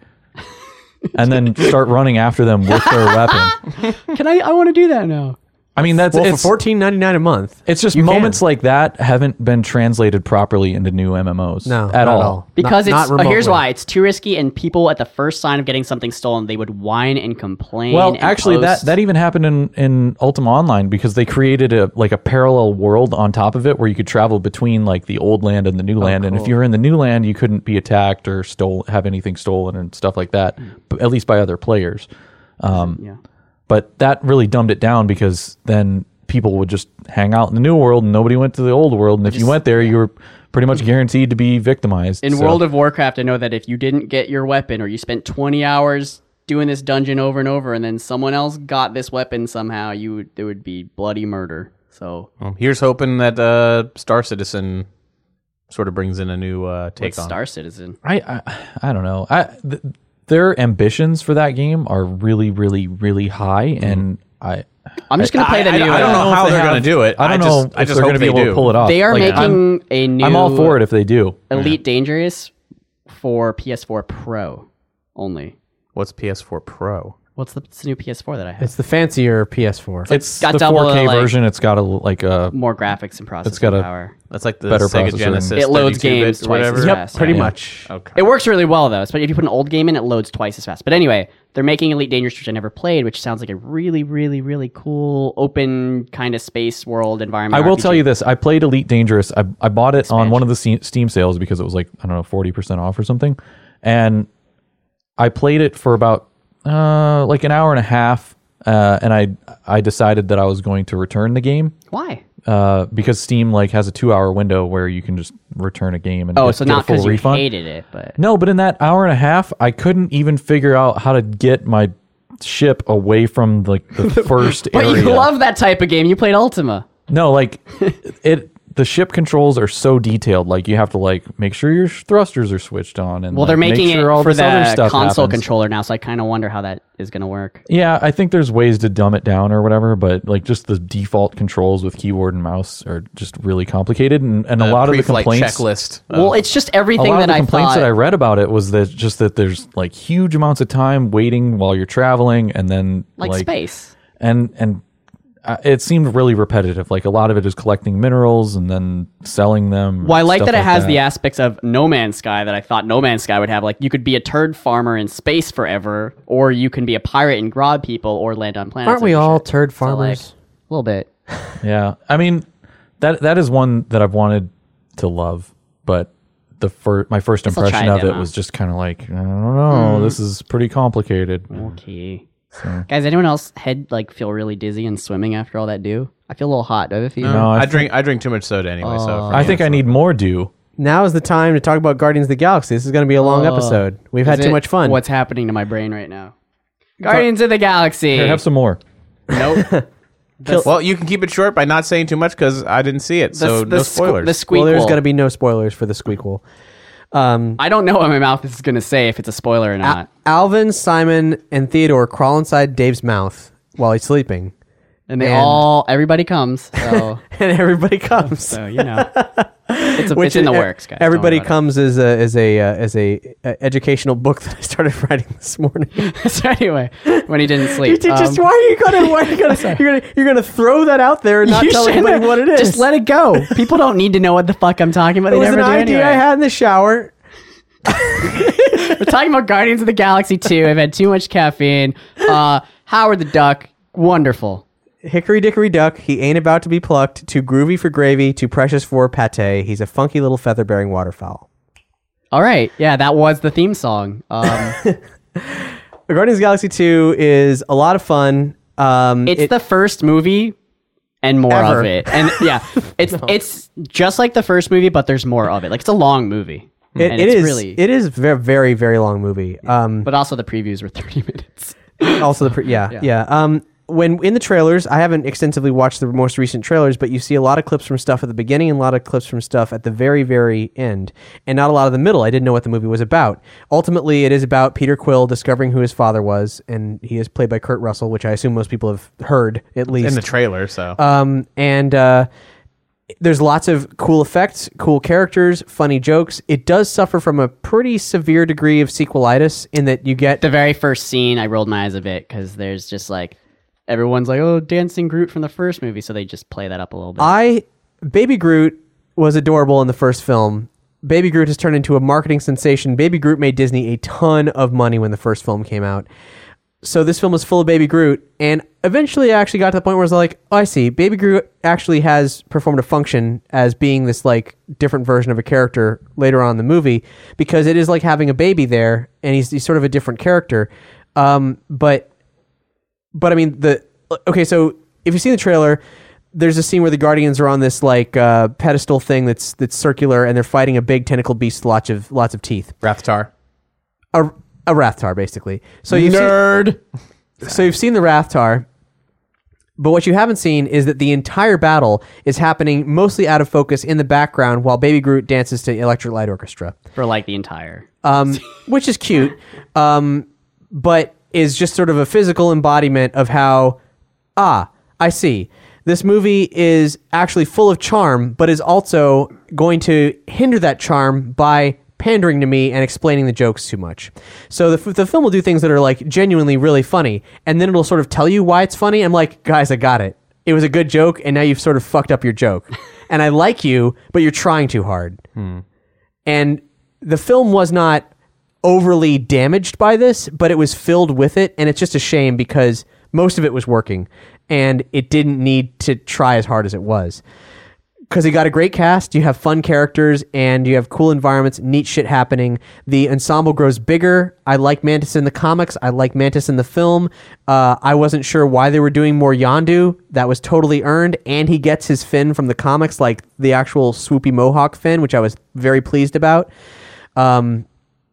and then start running after them with their weapon. can I? I want to do that now. I mean, that's Well, for it's fourteen ninety nine a month, it's just you can. moments like that haven't been translated properly into new M M Os. No, at not all. at all. Because Not- it's not uh, here's remotely. why it's too risky, and people at the first sign of getting something stolen, they would whine and complain. Well, and actually, that post. that even happened in, in Ultima Online because they created a like a parallel world on top of it where you could travel between like the old land and the new land. And if you were in the new land, you couldn't be attacked or stole have anything stolen and stuff like that, but at least by other players. Um, yeah. But that really dumbed it down because then people would just hang out in the new world and nobody went to the old world. And if you went there, you were pretty much guaranteed to be victimized. In So- World of Warcraft, I know that if you didn't get your weapon or you spent twenty hours doing this dungeon over and over, and then someone else got this weapon somehow, you would, there would be bloody murder. So Well, here's hoping that uh, Star Citizen sort of brings in a new uh, take what's on. Star Citizen? I, I I don't know. I th- their ambitions for that game are really, really, really high, and I I'm just gonna play I- the I- new. I don't uh, know if how they they're have- gonna do it. I don't I know just- I if just they're hope gonna be they able do. to pull it off. They are Like, making I'm, a new. I'm all for it if they do. Elite Dangerous for P S four Pro only. What's P S four Pro? What's the, it's the new P S four that I have? It's the fancier P S four. It's got the double four K the, like- version. It's got a like a More graphics and processing got a- power. That's like the Better Sega processor Genesis. and- It loads thirty-two bit games or twice as whatever. Yep, fast, pretty yeah. much. Okay. It works really well though. But if you put an old game in, it loads twice as fast. But anyway, they're making Elite Dangerous, which I never played, which sounds like a really, really, really cool open kind of space world environment. I will R P G. tell you this: I played Elite Dangerous. I I bought it on Expansion. one of the Se- Steam sales because it was like I don't know forty percent off or something, and I played it for about uh like an hour and a half, uh, and I I decided that I was going to return the game Why? uh, because Steam like has a two hour window where you can just return a game and Oh, get, so get a not full because you refund. hated it, but No, but in that hour and a half, I couldn't even figure out how to get my ship away from like the first but area. you love that type of game. You played Ultima. No, like it. The ship controls are so detailed. Like you have to like make sure your thrusters are switched on, and Well, like, they're making make sure it all for this other the stuff console happens. controller now, so I kind of wonder how that is going to work. Yeah, I think there's ways to dumb it down or whatever, but like just the default controls with keyboard and mouse are just really complicated, and, and a lot of the Pre-flight complaints. checklist. Well, it's just A everything lot that of the I complaints thought. that I read about it was that just that there's like huge amounts of time waiting while you're traveling, and then like, space. and and uh, it seemed really repetitive. Like a lot of it is collecting minerals and then selling them. Well, I like stuff that it has that. the aspects of No Man's Sky that I thought No Man's Sky would have. Like, you could be a turd farmer in space forever, or you can be a pirate and rob people, or land on planets. Aren't we like all shit. turd So, like, farmers? a little bit. Yeah, I mean that that is one that I've wanted to love, but the fir- my first Guess I'll try impression a of it demo. was just kind of like, I don't know, this is pretty complicated. Okay. Guys, anyone else head like feel really dizzy and swimming after all that dew? I feel a little hot. Do I have a fever? No, I I, think- drink I drink too much soda anyway. so for I me, think I it's need more dew. Now is the time to talk about Guardians of the Galaxy. This is going to be a long Oh. episode. We've had Is too it- much fun. What's happening to my brain right now? Guardians of the Galaxy. Here, have some more. Nope. like- well, you can keep it short by not saying too much because I didn't see it, so the, the no sque- spoilers. the squeak. well, there's going to be no spoilers for the Squeakquel. Um, I don't know what my mouth is going to say if it's a spoiler or not. Alvin, Simon, and Theodore crawl inside Dave's mouth while he's sleeping, and they and- all, everybody comes. So, and everybody comes. so you know, it's, a, Which it's in the is- works, guys. Don't Everybody worry comes as a as a uh, as a uh, educational book that I started writing this morning. about it. So anyway, when he didn't You sleep, did- just um, why are you gonna why are you gonna you're gonna you're gonna throw that out there and not you tell shouldn't anybody have- what it is? Just let it go. People don't need to know what the fuck I'm talking about. It They was never an do idea anyway. I had in the shower. We're talking about Guardians of the Galaxy two. I've had too much caffeine. Uh, Howard the Duck, wonderful. Hickory dickory duck, he ain't about to be plucked. Too groovy for gravy, too precious for pate. He's a funky little feather bearing waterfowl. All right, yeah, that was the theme song. Um, Guardians of the Galaxy two is a lot of fun. Um, it's it- the first movie and more Ever. of it, and yeah, it's it's just like the first movie, but there's more of it. Like it's a long movie. it, and it it's is really, it is very very very long movie. Um, but also the previews were thirty minutes. also the pre- yeah yeah. Um, when in the trailers, I haven't extensively watched the most recent trailers, but you see a lot of clips from stuff at the beginning and a lot of clips from stuff at the very very end, and not a lot of the middle. I didn't know what the movie was about. Ultimately, it is about Peter Quill discovering who his father was, and he is played by Kurt Russell, which I assume most people have heard at least in the trailer. So Um, and uh, there's lots of cool effects, cool characters, funny jokes. It does suffer from a pretty severe degree of sequelitis in that you get The very first scene, I rolled my eyes a bit because there's just like everyone's like, "Oh, dancing Groot from the first movie," so they just play that up a little bit. I Baby Groot was adorable in the first film. Baby Groot has turned into a marketing sensation. Baby Groot made Disney a ton of money when the first film came out. So this film was full of Baby Groot, and eventually I actually got to the point where I was like, oh, I see. Baby Groot actually has performed a function as being this like different version of a character later on in the movie, because it is like having a baby there, and he's, he's sort of a different character. Um, but but I mean the okay, so if you've seen the trailer, there's a scene where the Guardians are on this like uh, pedestal thing that's that's circular, and they're fighting a big tentacle beast with lots of lots of teeth. Rathtar. A, a Rathtar, basically. So you've Nerd. Seen, so you've seen the Rathtar, but what you haven't seen is that the entire battle is happening mostly out of focus in the background while Baby Groot dances to Electric Light Orchestra, For like the entire. um, which is cute, um, but is just sort of a physical embodiment of how, ah, I see. This movie is actually full of charm, but is also going to hinder that charm by pandering to me and explaining the jokes too much. So the, the film will do things that are like genuinely really funny, and then it'll sort of tell you why it's funny. I'm like, guys, I got it. It was a good joke, and now you've sort of fucked up your joke. And I like you, but you're trying too hard. And the film was not overly damaged by this, but it was filled with it, and it's just a shame because most of it was working, and it didn't need to try as hard as it was. Because you got a great cast, you have fun characters, and you have cool environments, neat shit happening. The ensemble grows bigger. I like Mantis in the comics. I like Mantis in the film. Uh, I wasn't sure why they were doing more Yondu. That was totally earned, and he gets his fin from the comics, like the actual swoopy mohawk fin, which I was very pleased about. Um,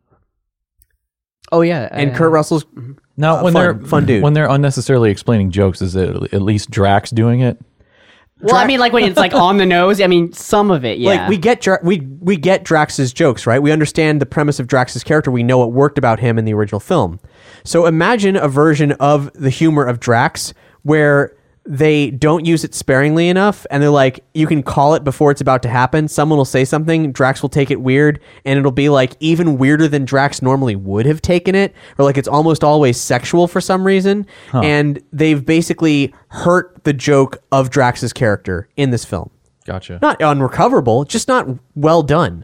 Oh yeah, and uh, Kurt Russell's Now, Uh, when fun- they're fun dude. when they're unnecessarily explaining jokes, is it at least Drax doing it? Well, I mean, like when it's like on the nose. I mean, some of it, yeah. like we get Dra- we we get Drax's jokes, right? We understand the premise of Drax's character. We know what worked about him in the original film. So imagine a version of the humor of Drax where they don't use it sparingly enough, and they're like, you can call it before it's about to happen. Someone will say something, Drax will take it weird, and it'll be like even weirder than Drax normally would have taken it, or like it's almost always sexual for some reason. Huh. And they've basically hurt the joke of Drax's character in this film. Gotcha. Not unrecoverable, just not well done.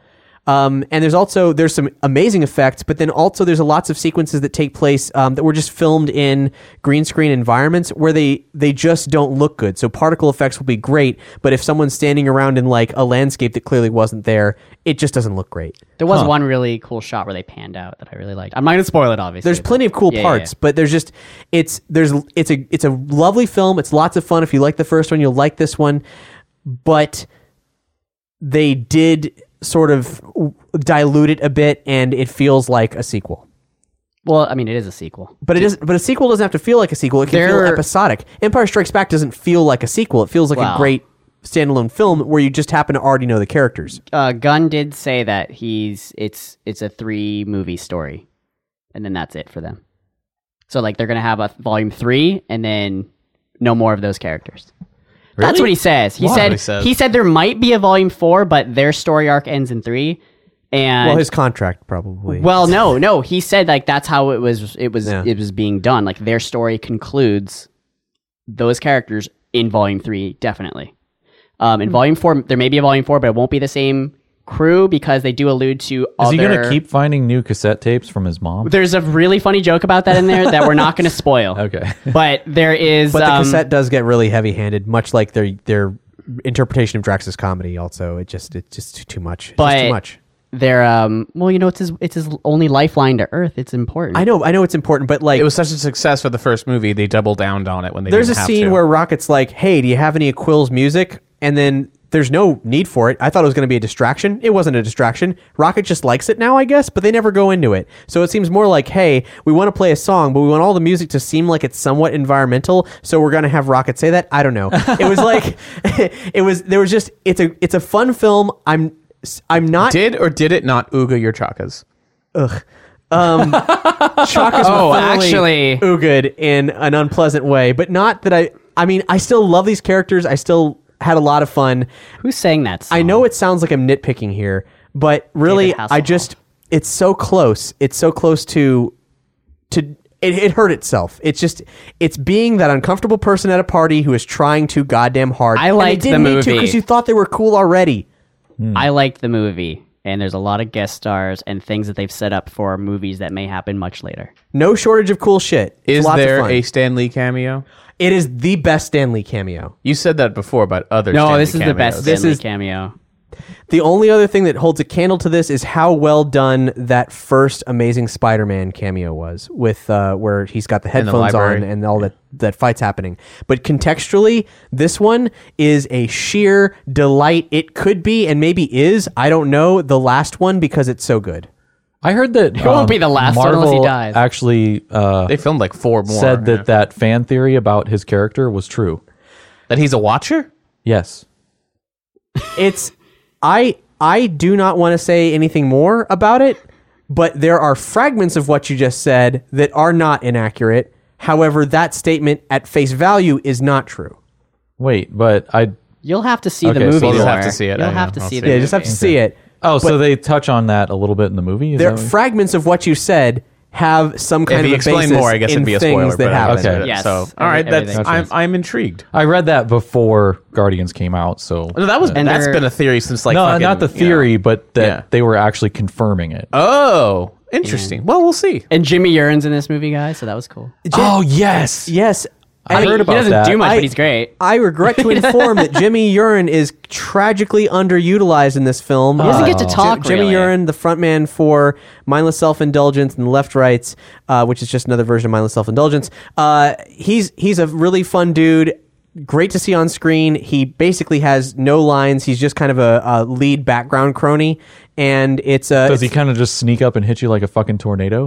Um, and there's also there's some amazing effects, but then also there's a lots of sequences that take place um, that were just filmed in green screen environments where they they just don't look good. So particle effects will be great, but if someone's standing around in like a landscape that clearly wasn't there, it just doesn't look great. There was Huh. one really cool shot where they panned out that I really liked. I'm not gonna spoil it, obviously. There's plenty of cool Yeah, parts, yeah, yeah. but there's just it's there's it's a it's a lovely film. It's lots of fun. If you like the first one, you'll like this one. But they did sort of dilute it a bit, and it feels like a sequel. Well, I mean, it is a sequel. But it is. But a sequel doesn't have to feel like a sequel. It can There- feel episodic. Empire Strikes Back doesn't feel like a sequel. It feels like Wow. a great standalone film where you just happen to already know the characters. Uh, Gunn did say that he's it's it's a three movie story, and then that's it for them. So like they're gonna have a volume three, and then no more of those characters. That's Really? what he says. He Wow. said He says. he said there might be a volume four, but their story arc ends in three. And Well, his contract probably. well, no, no, he said like that's how it was. It was Yeah. it was being done. Like their story concludes those characters in volume three, definitely. Um, in volume four, there may be a volume four, but it won't be the same crew because they do allude to Is other. he going to keep finding new cassette tapes from his mom? There's a really funny joke about that in there that we're not going to spoil. Okay. But there is. but the um, cassette does get really heavy-handed, much like their their interpretation of Drax's comedy. Also, it just it's just too much. It's just But too much. They're um. Well, you know, it's his it's his only lifeline to Earth. It's important. I know, I know, it's important, but like It was such a success for the first movie, they doubled down on it when they there's a didn't have scene to. where Rocket's like, "Hey, do you have any of Quill's music?" And then there's no need for it. I thought it was going to be a distraction. It wasn't a distraction. Rocket just likes it now, I guess, but they never go into it. So it seems more like, hey, we want to play a song, but we want all the music to seem like it's somewhat environmental, so we're going to have Rocket say that. I don't know. It was like, it was, there was just, it's a, it's a fun film. I'm, I'm not. Did or did it not ooga your chakas? Chakas Oh, were thoroughly actually- ooged in an unpleasant way, but not that I, I mean, I still love these characters. I still had a lot of fun. Who's saying that? Song? I know it sounds like I'm nitpicking here, but really, David Hasselhoff. I just it's so close. It's so close to to it, it hurt itself. It's just it's being that uncomfortable person at a party who is trying too goddamn hard. I And liked they didn't the need to movie. because you thought they were cool already. I liked the movie, and there's a lot of guest stars and things that they've set up for movies that may happen much later. No shortage of cool shit. It's Is lots of there fun. a Stan Lee cameo? It is the best Stan Lee cameo. You said that before about other No, Stan this Lee is the best cameos. This Stanley is- cameo. The only other thing that holds a candle to this is how well done that first Amazing Spider-Man cameo was, with uh, where he's got the the headphones on library. and all that that fight's happening. But contextually, this one is a sheer delight. It could be, and maybe is, I don't know, the last one because it's so good. I heard that it won't be the last one unless he dies. Actually, uh, They filmed like four more. said that yeah. that fan theory about his character was true. that he's a watcher. Yes. It's I I do not want to say anything more about it, but there are fragments of what you just said that are not inaccurate. However, that statement at face value is not true. Wait, but I. You'll have to see the Okay, so movie. you'll have more. to see it, You'll I have know. to I'll see see the it. Yeah, movie. you just have to see it. Oh, so they touch on that a little bit in the movie? Is There that what- fragments of what you said have some kind If of you a explain basis more, I guess in it'd be a things spoiler. that But I happen. understood it. Yes, So, all every- right, that's everything. I'm I'm intrigued. I read that before Guardians came out, so No, that was And that's they're- been a theory since like no, fucking, not the you know. theory, but that Yeah. they were actually confirming it. Oh, interesting. Well, we'll see. And Jimmy Urines in this movie, guys, so that was cool. Oh yes, Yes. I, mean, heard about he doesn't that. do much, I- but he's great. I regret to inform that Jimmy Urine is tragically underutilized in this film. He doesn't get to talk, Jimmy really. Urine, the frontman for Mindless Self-Indulgence and Left Rights, uh, which is just another version of Mindless Self-Indulgence. Uh, he's he's a really fun dude. Great to see on screen. He basically has no lines. He's just kind of a, a lead background crony, and it's uh, Does he it's- kind of just sneak up and hit you like a fucking tornado?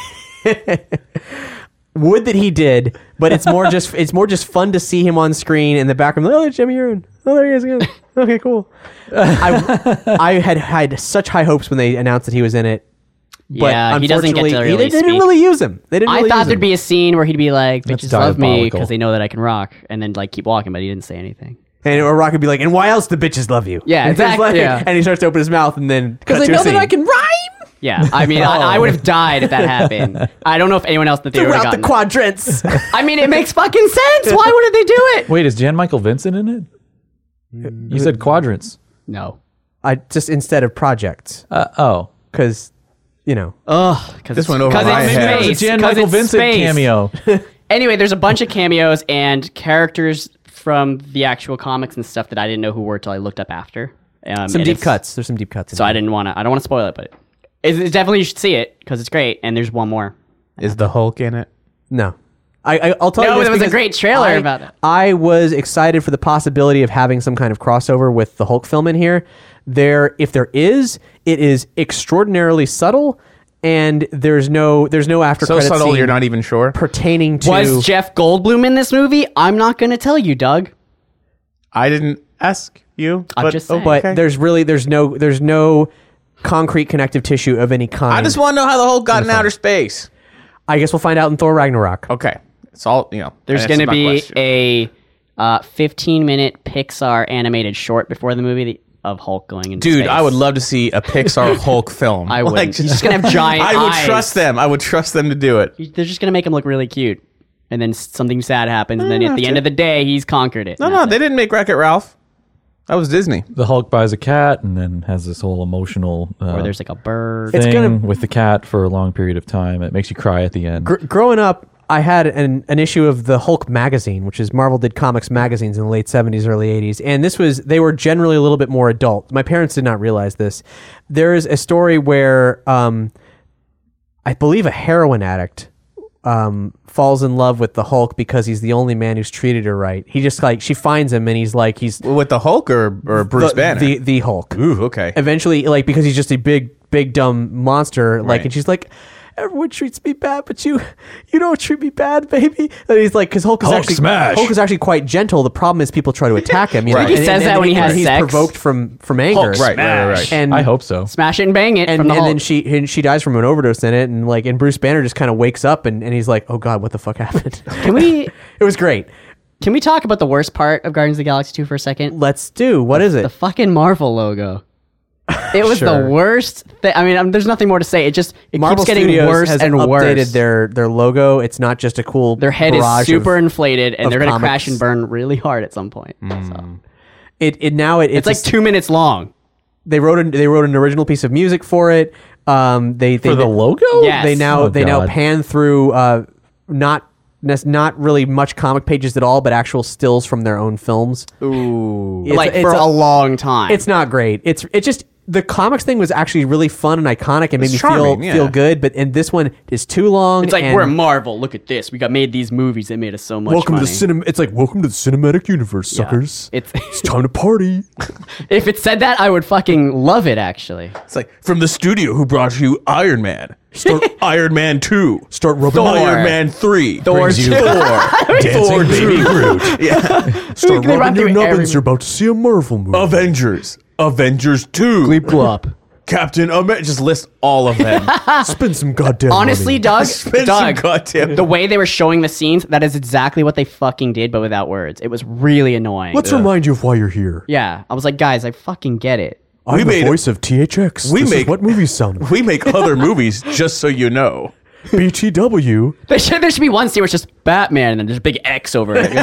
would that he did, but it's more just it's more just fun to see him on screen in the background. Oh, there's Jimmy Urine. Oh, there he is again. Okay, cool. I I had had such high hopes when they announced that he was in it. But Yeah, he doesn't get to unfortunately, really they didn't speak. really use him. They didn't. I really thought use there'd him. be a scene where he'd be like, That's "Bitches love me diabolical. because they know that I can rock," and then like keep walking, but he didn't say anything. And or Rock would be like, "And why else the bitches love you?" Yeah, And it's exactly, like- yeah. And he starts to open his mouth, and then Because cut I to a know that scene. I can rhyme. Yeah, I mean, I, I would have died if that happened. I don't know if anyone else in the theater would have throughout the gotten quadrants. it. I mean, it makes fucking sense. Why wouldn't they do it? Wait, is Jan Michael Vincent in it? You said quadrants. No. I just instead of projects, Uh, oh. because you know. Ugh. Cause This it's- went over 'cause my it's head. It was a space, Jan 'cause Michael it's Vincent space. cameo. Anyway, there's a bunch of cameos and characters from the actual comics and stuff that I didn't know who were till I looked up after. Um, Some and deep it's- cuts. There's some deep cuts. in So I there. didn't want to. I don't want to spoil it, but it's, it's definitely you should see it because it's great. And there's one more. Is the Hulk in it? No. I, I, I'll tell No, you this there was a because great trailer I, about it. I was excited for the possibility of having some kind of crossover with the Hulk film in here. There, if there is, it is extraordinarily subtle, and there's no there's no after So credit subtle, scene you're not even sure. pertaining to. Was Jeff Goldblum in this movie? I'm not going to tell you, Doug. I didn't ask you. I'm but, just saying. but okay. there's really there's no there's no concrete connective tissue of any kind. I just want to know how the Hulk got in outer space. I guess we'll find out in Thor Ragnarok. Okay, it's all you know. There's answers going to my be question. a uh, fifteen minute Pixar animated short before the movie of Hulk going into Dude, space. I would love to see a Pixar Hulk film. I wouldn't. He's just gonna have giant I would eyes. trust them. I would trust them to do it. They're just going to make him look really cute. And then something sad happens, and then at the end of the day, he's conquered it. No, And no, that's they it. didn't make Wreck-It Ralph. That was Disney. The Hulk buys a cat and then has this whole emotional uh, Or there's like a bird. thing It's gonna- with the cat for a long period of time. It makes you cry at the end. Gr- growing up, I had an, an issue of the Hulk magazine, which is Marvel did comics magazines in the late seventies, early eighties. And this was, they were generally a little bit more adult. My parents did not realize this. There is a story where um, I believe a heroin addict um, falls in love with the Hulk because he's the only man who's treated her right. He just like, she finds him and he's like, he's With the Hulk or, or Bruce the, Banner? the, the Hulk. Ooh, okay. Eventually, like, because he's just a big, big, dumb monster. Like, Right. and she's like, everyone treats me bad, but you, you don't treat me bad, baby. And he's like, because Hulk is Hulk actually, smash. Hulk is actually quite gentle. The problem is people try to attack him. You know? Right. He And- says and- that and when he has he's sex. provoked from from anger. Hulk Right, right, right, right. And I hope so. Smash it and bang it And, from the and Hulk. then she and she dies from an overdose in it, and like and Bruce Banner just kind of wakes up and, and he's like, oh god, what the fuck happened? Can we It was great. can we talk about the worst part of Guardians of the Galaxy two for a second? Let's do. What is The it? fucking Marvel logo. It was Sure. the worst thing. I mean, um, there's nothing more to say. It just it Marvel keeps getting Studios worse has and updated worse. their their logo. It's not just a cool. Their head is barrage super of- inflated, and of they're gonna comics. crash and burn really hard at some point. So. It it now it, It's it's, like two minutes long. they wrote an, they wrote an original piece of music for it. Um, they, they For the logo? Yes. they now Oh, they now God. pan through uh, not nes- not really much comic pages at all, but actual stills from their own films. Ooh. It's- like it's for a- a, long time. It's not great. It's it just the comics thing was actually really fun and iconic and made It's me charming, feel yeah. feel good. But and this one is too long. It's like and we're Marvel. Look at this. We got made these movies that made us so much welcome money. to the cinema. It's like welcome to the cinematic universe, suckers. It's It's time to party. if it said that, I would fucking love it. Actually, It's like from the studio who brought you Iron Man. Start Iron Man two. Start rubbing Thor. Iron Man three. Thor brings you two. Thor. Thor baby two. Groot. Yeah. Start They run rubbing your through nubbins. every- You're about to see a Marvel movie. Avengers. Avengers two. Glop. Captain America. Just list all of them. Spend some goddamn Honestly, money. Doug, Spend some Doug, goddamn- the way they were showing the scenes, that is exactly what they fucking did, but without words. It was really annoying. Let's remind you of why you're here. yeah, I was like, guys, I fucking get it. I'm We the made- voice of T H X. we this make- is what movies sound. We make other movies, just so you know. B T W. There should, there should be one scene where it's just Batman and then there's a big X over it.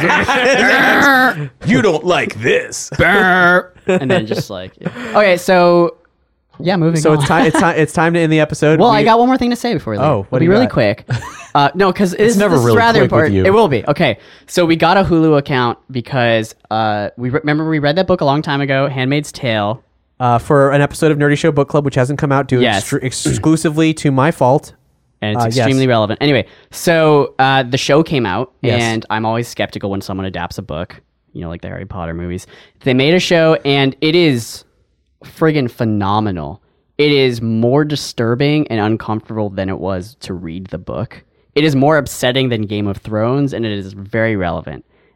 You don't like this. and then just like, yeah. Okay, so yeah, moving So on. it's time. It's time. It's time to end the episode. Well, We- I got one more thing to say before we leave. Oh, what It'll do be you really got? quick. Uh, no, because it's never this is really rather quick with important. you. It will be. Okay, so we got a Hulu account because uh, we re- remember we read that book a long time ago, Handmaid's Tale. uh, for an episode of Nerdy Show Book Club, which hasn't come out due Yes. extru- exclusively to my fault. And it's Uh, yes. extremely relevant. Anyway, so uh, the show came out, Yes. and I'm always skeptical when someone adapts a book, you know, like the Harry Potter movies. They made a show, and it is friggin' phenomenal. It is more disturbing and uncomfortable than it was to read the book. It is more upsetting than Game of Thrones, and it is very relevant.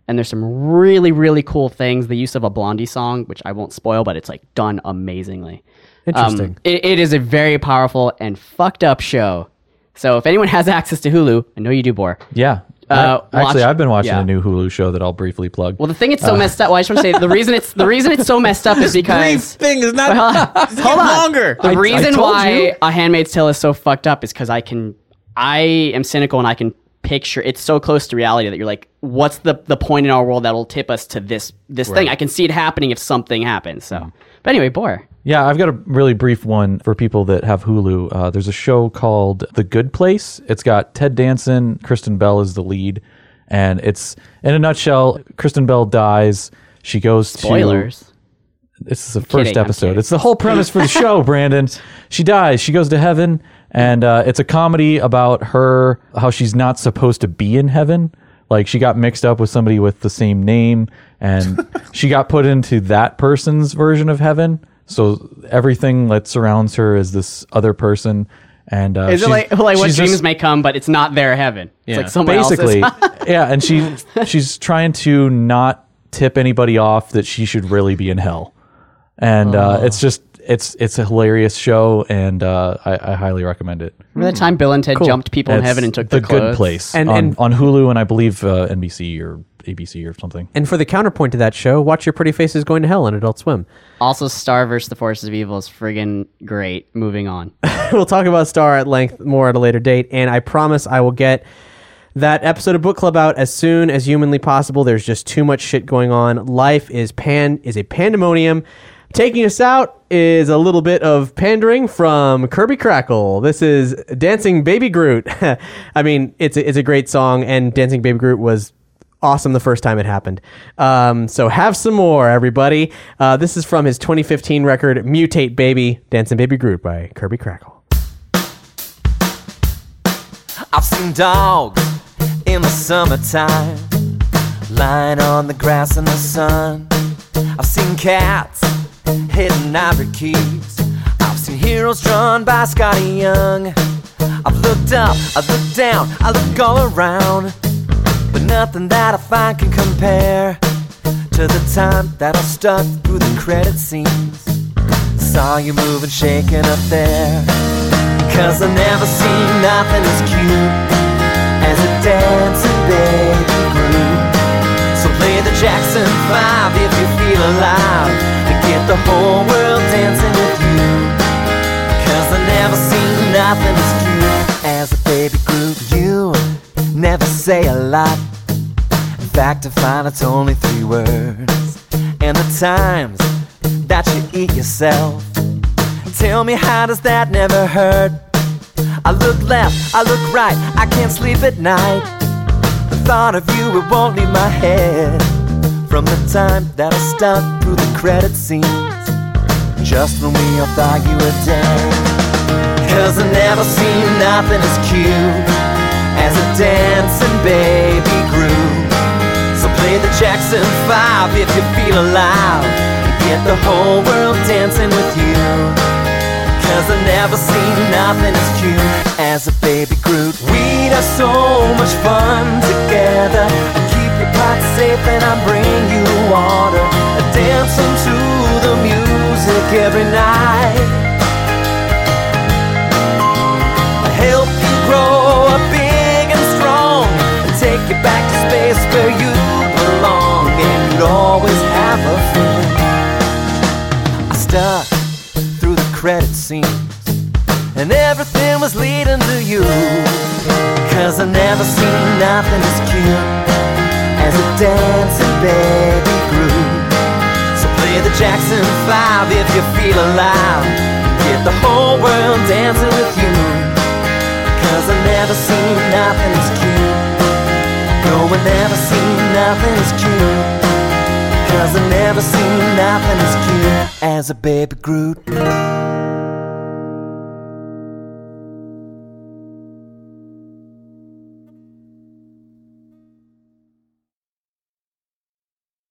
And there's some really, really cool things. The use of a Blondie song, which I won't spoil, but it's like done amazingly. Interesting. Um, it, it is a very powerful and fucked up show. So if anyone has access to Hulu, I know you do, Bor. Yeah. Uh, I, actually, watch- I've been watching yeah. a new Hulu show that I'll briefly plug. Well, the thing it's so messed up. Well, I just want to say the reason it's the reason it's so messed up is Brief because thing is not Well, it's hold getting on. longer. The I- I reason told why you. A Handmaid's Tale is so fucked up is because I can, I am cynical and I can picture it's so close to reality that you're like, what's the the point in our world that'll tip us to this this thing? I can see it happening if something happens. So, but anyway, Bor. Yeah, I've got a really brief one for people that have Hulu. Uh, there's a show called The Good Place. It's got Ted Danson, Kristen Bell is the lead, and it's in a nutshell. Kristen Bell dies. She goes Spoilers. to. This is the first kidding, I'm episode. kidding. It's the whole premise for the show, Brandon. She dies. She goes to heaven, and uh, it's a comedy about her, how she's not supposed to be in heaven. Like, she got mixed up with somebody with the same name, and she got put into that person's version of heaven. So everything that surrounds her is this other person. And uh, Is it she's- like like what she's dreams just- may come, but it's not their heaven? It's Yeah. like someone basically, else's. yeah. And she she's trying to not tip anybody off that she should really be in hell. And uh, it's just it's it's a hilarious show, and uh, I, I highly recommend it. Remember that time Bill and Ted jumped people in It's heaven and took The their clothes? Good Place And- on, and- on Hulu, and I believe uh, N B C or A B C or something. And for the counterpoint to that show, watch Your Pretty Faces Going to Hell on Adult Swim. Also, Star versus the Forces of Evil is friggin' great. Moving on. We'll talk about Star at length more at a later date, and I promise I will get that episode of Book Club out as soon as humanly possible. There's just too much shit going on. Life is pan is a pandemonium. Taking us out is a little bit of pandering from Kirby Crackle. This is Dancing Baby Groot. I mean, it's a, it's a great song, and Dancing Baby Groot was awesome the first time it happened. Um, so have some more, everybody. Uh, this is from his twenty fifteen record, Mutate Baby, Dancing Baby Groot by Kirby Crackle. I've seen dogs in the summertime lying on the grass in the sun. I've seen cats hitting ivory keys. I've seen heroes drawn by Scotty Young. I've looked up, I've looked down, I look all around, but nothing that I find can compare to the time that I stuck through the credit scenes. Saw you moving, shaking up there, 'cause I never seen nothing as cute as a dancing baby Groot. So play the Jackson five if you feel alive, and get the whole world dancing with you. 'Cause I never seen nothing as cute as a baby Groot. You never say a lot. In fact, I find it's only three words. And the times that you eat yourself, tell me, how does that never hurt? I look left, I look right, I can't sleep at night. The thought of you, it won't leave my head. From the time that I stuck through the credit scenes, just when we all thought you were dead. 'Cause I never seen nothing as cute as a dancing baby Groot. So play the Jackson five if you feel alive, and get the whole world dancing with you. 'Cause I never seen nothing as cute as a baby Groot. We'd have so much fun together. I keep your pockets safe and I bring you water. I dance into the music every night. I help you grow up big and strong, and take you back to space where you belong. And you'd always have a friend. I stuck through the credit scenes, and everything was leading to you. 'Cause I never seen nothing as cute as a dancing baby Groot. So play the Jackson five if you feel alive, get the whole world dancing with you. 'Cause I never seen nothing as cute. No, I never seen nothing as cute. 'Cause I never seen nothing as cute as a baby Groot.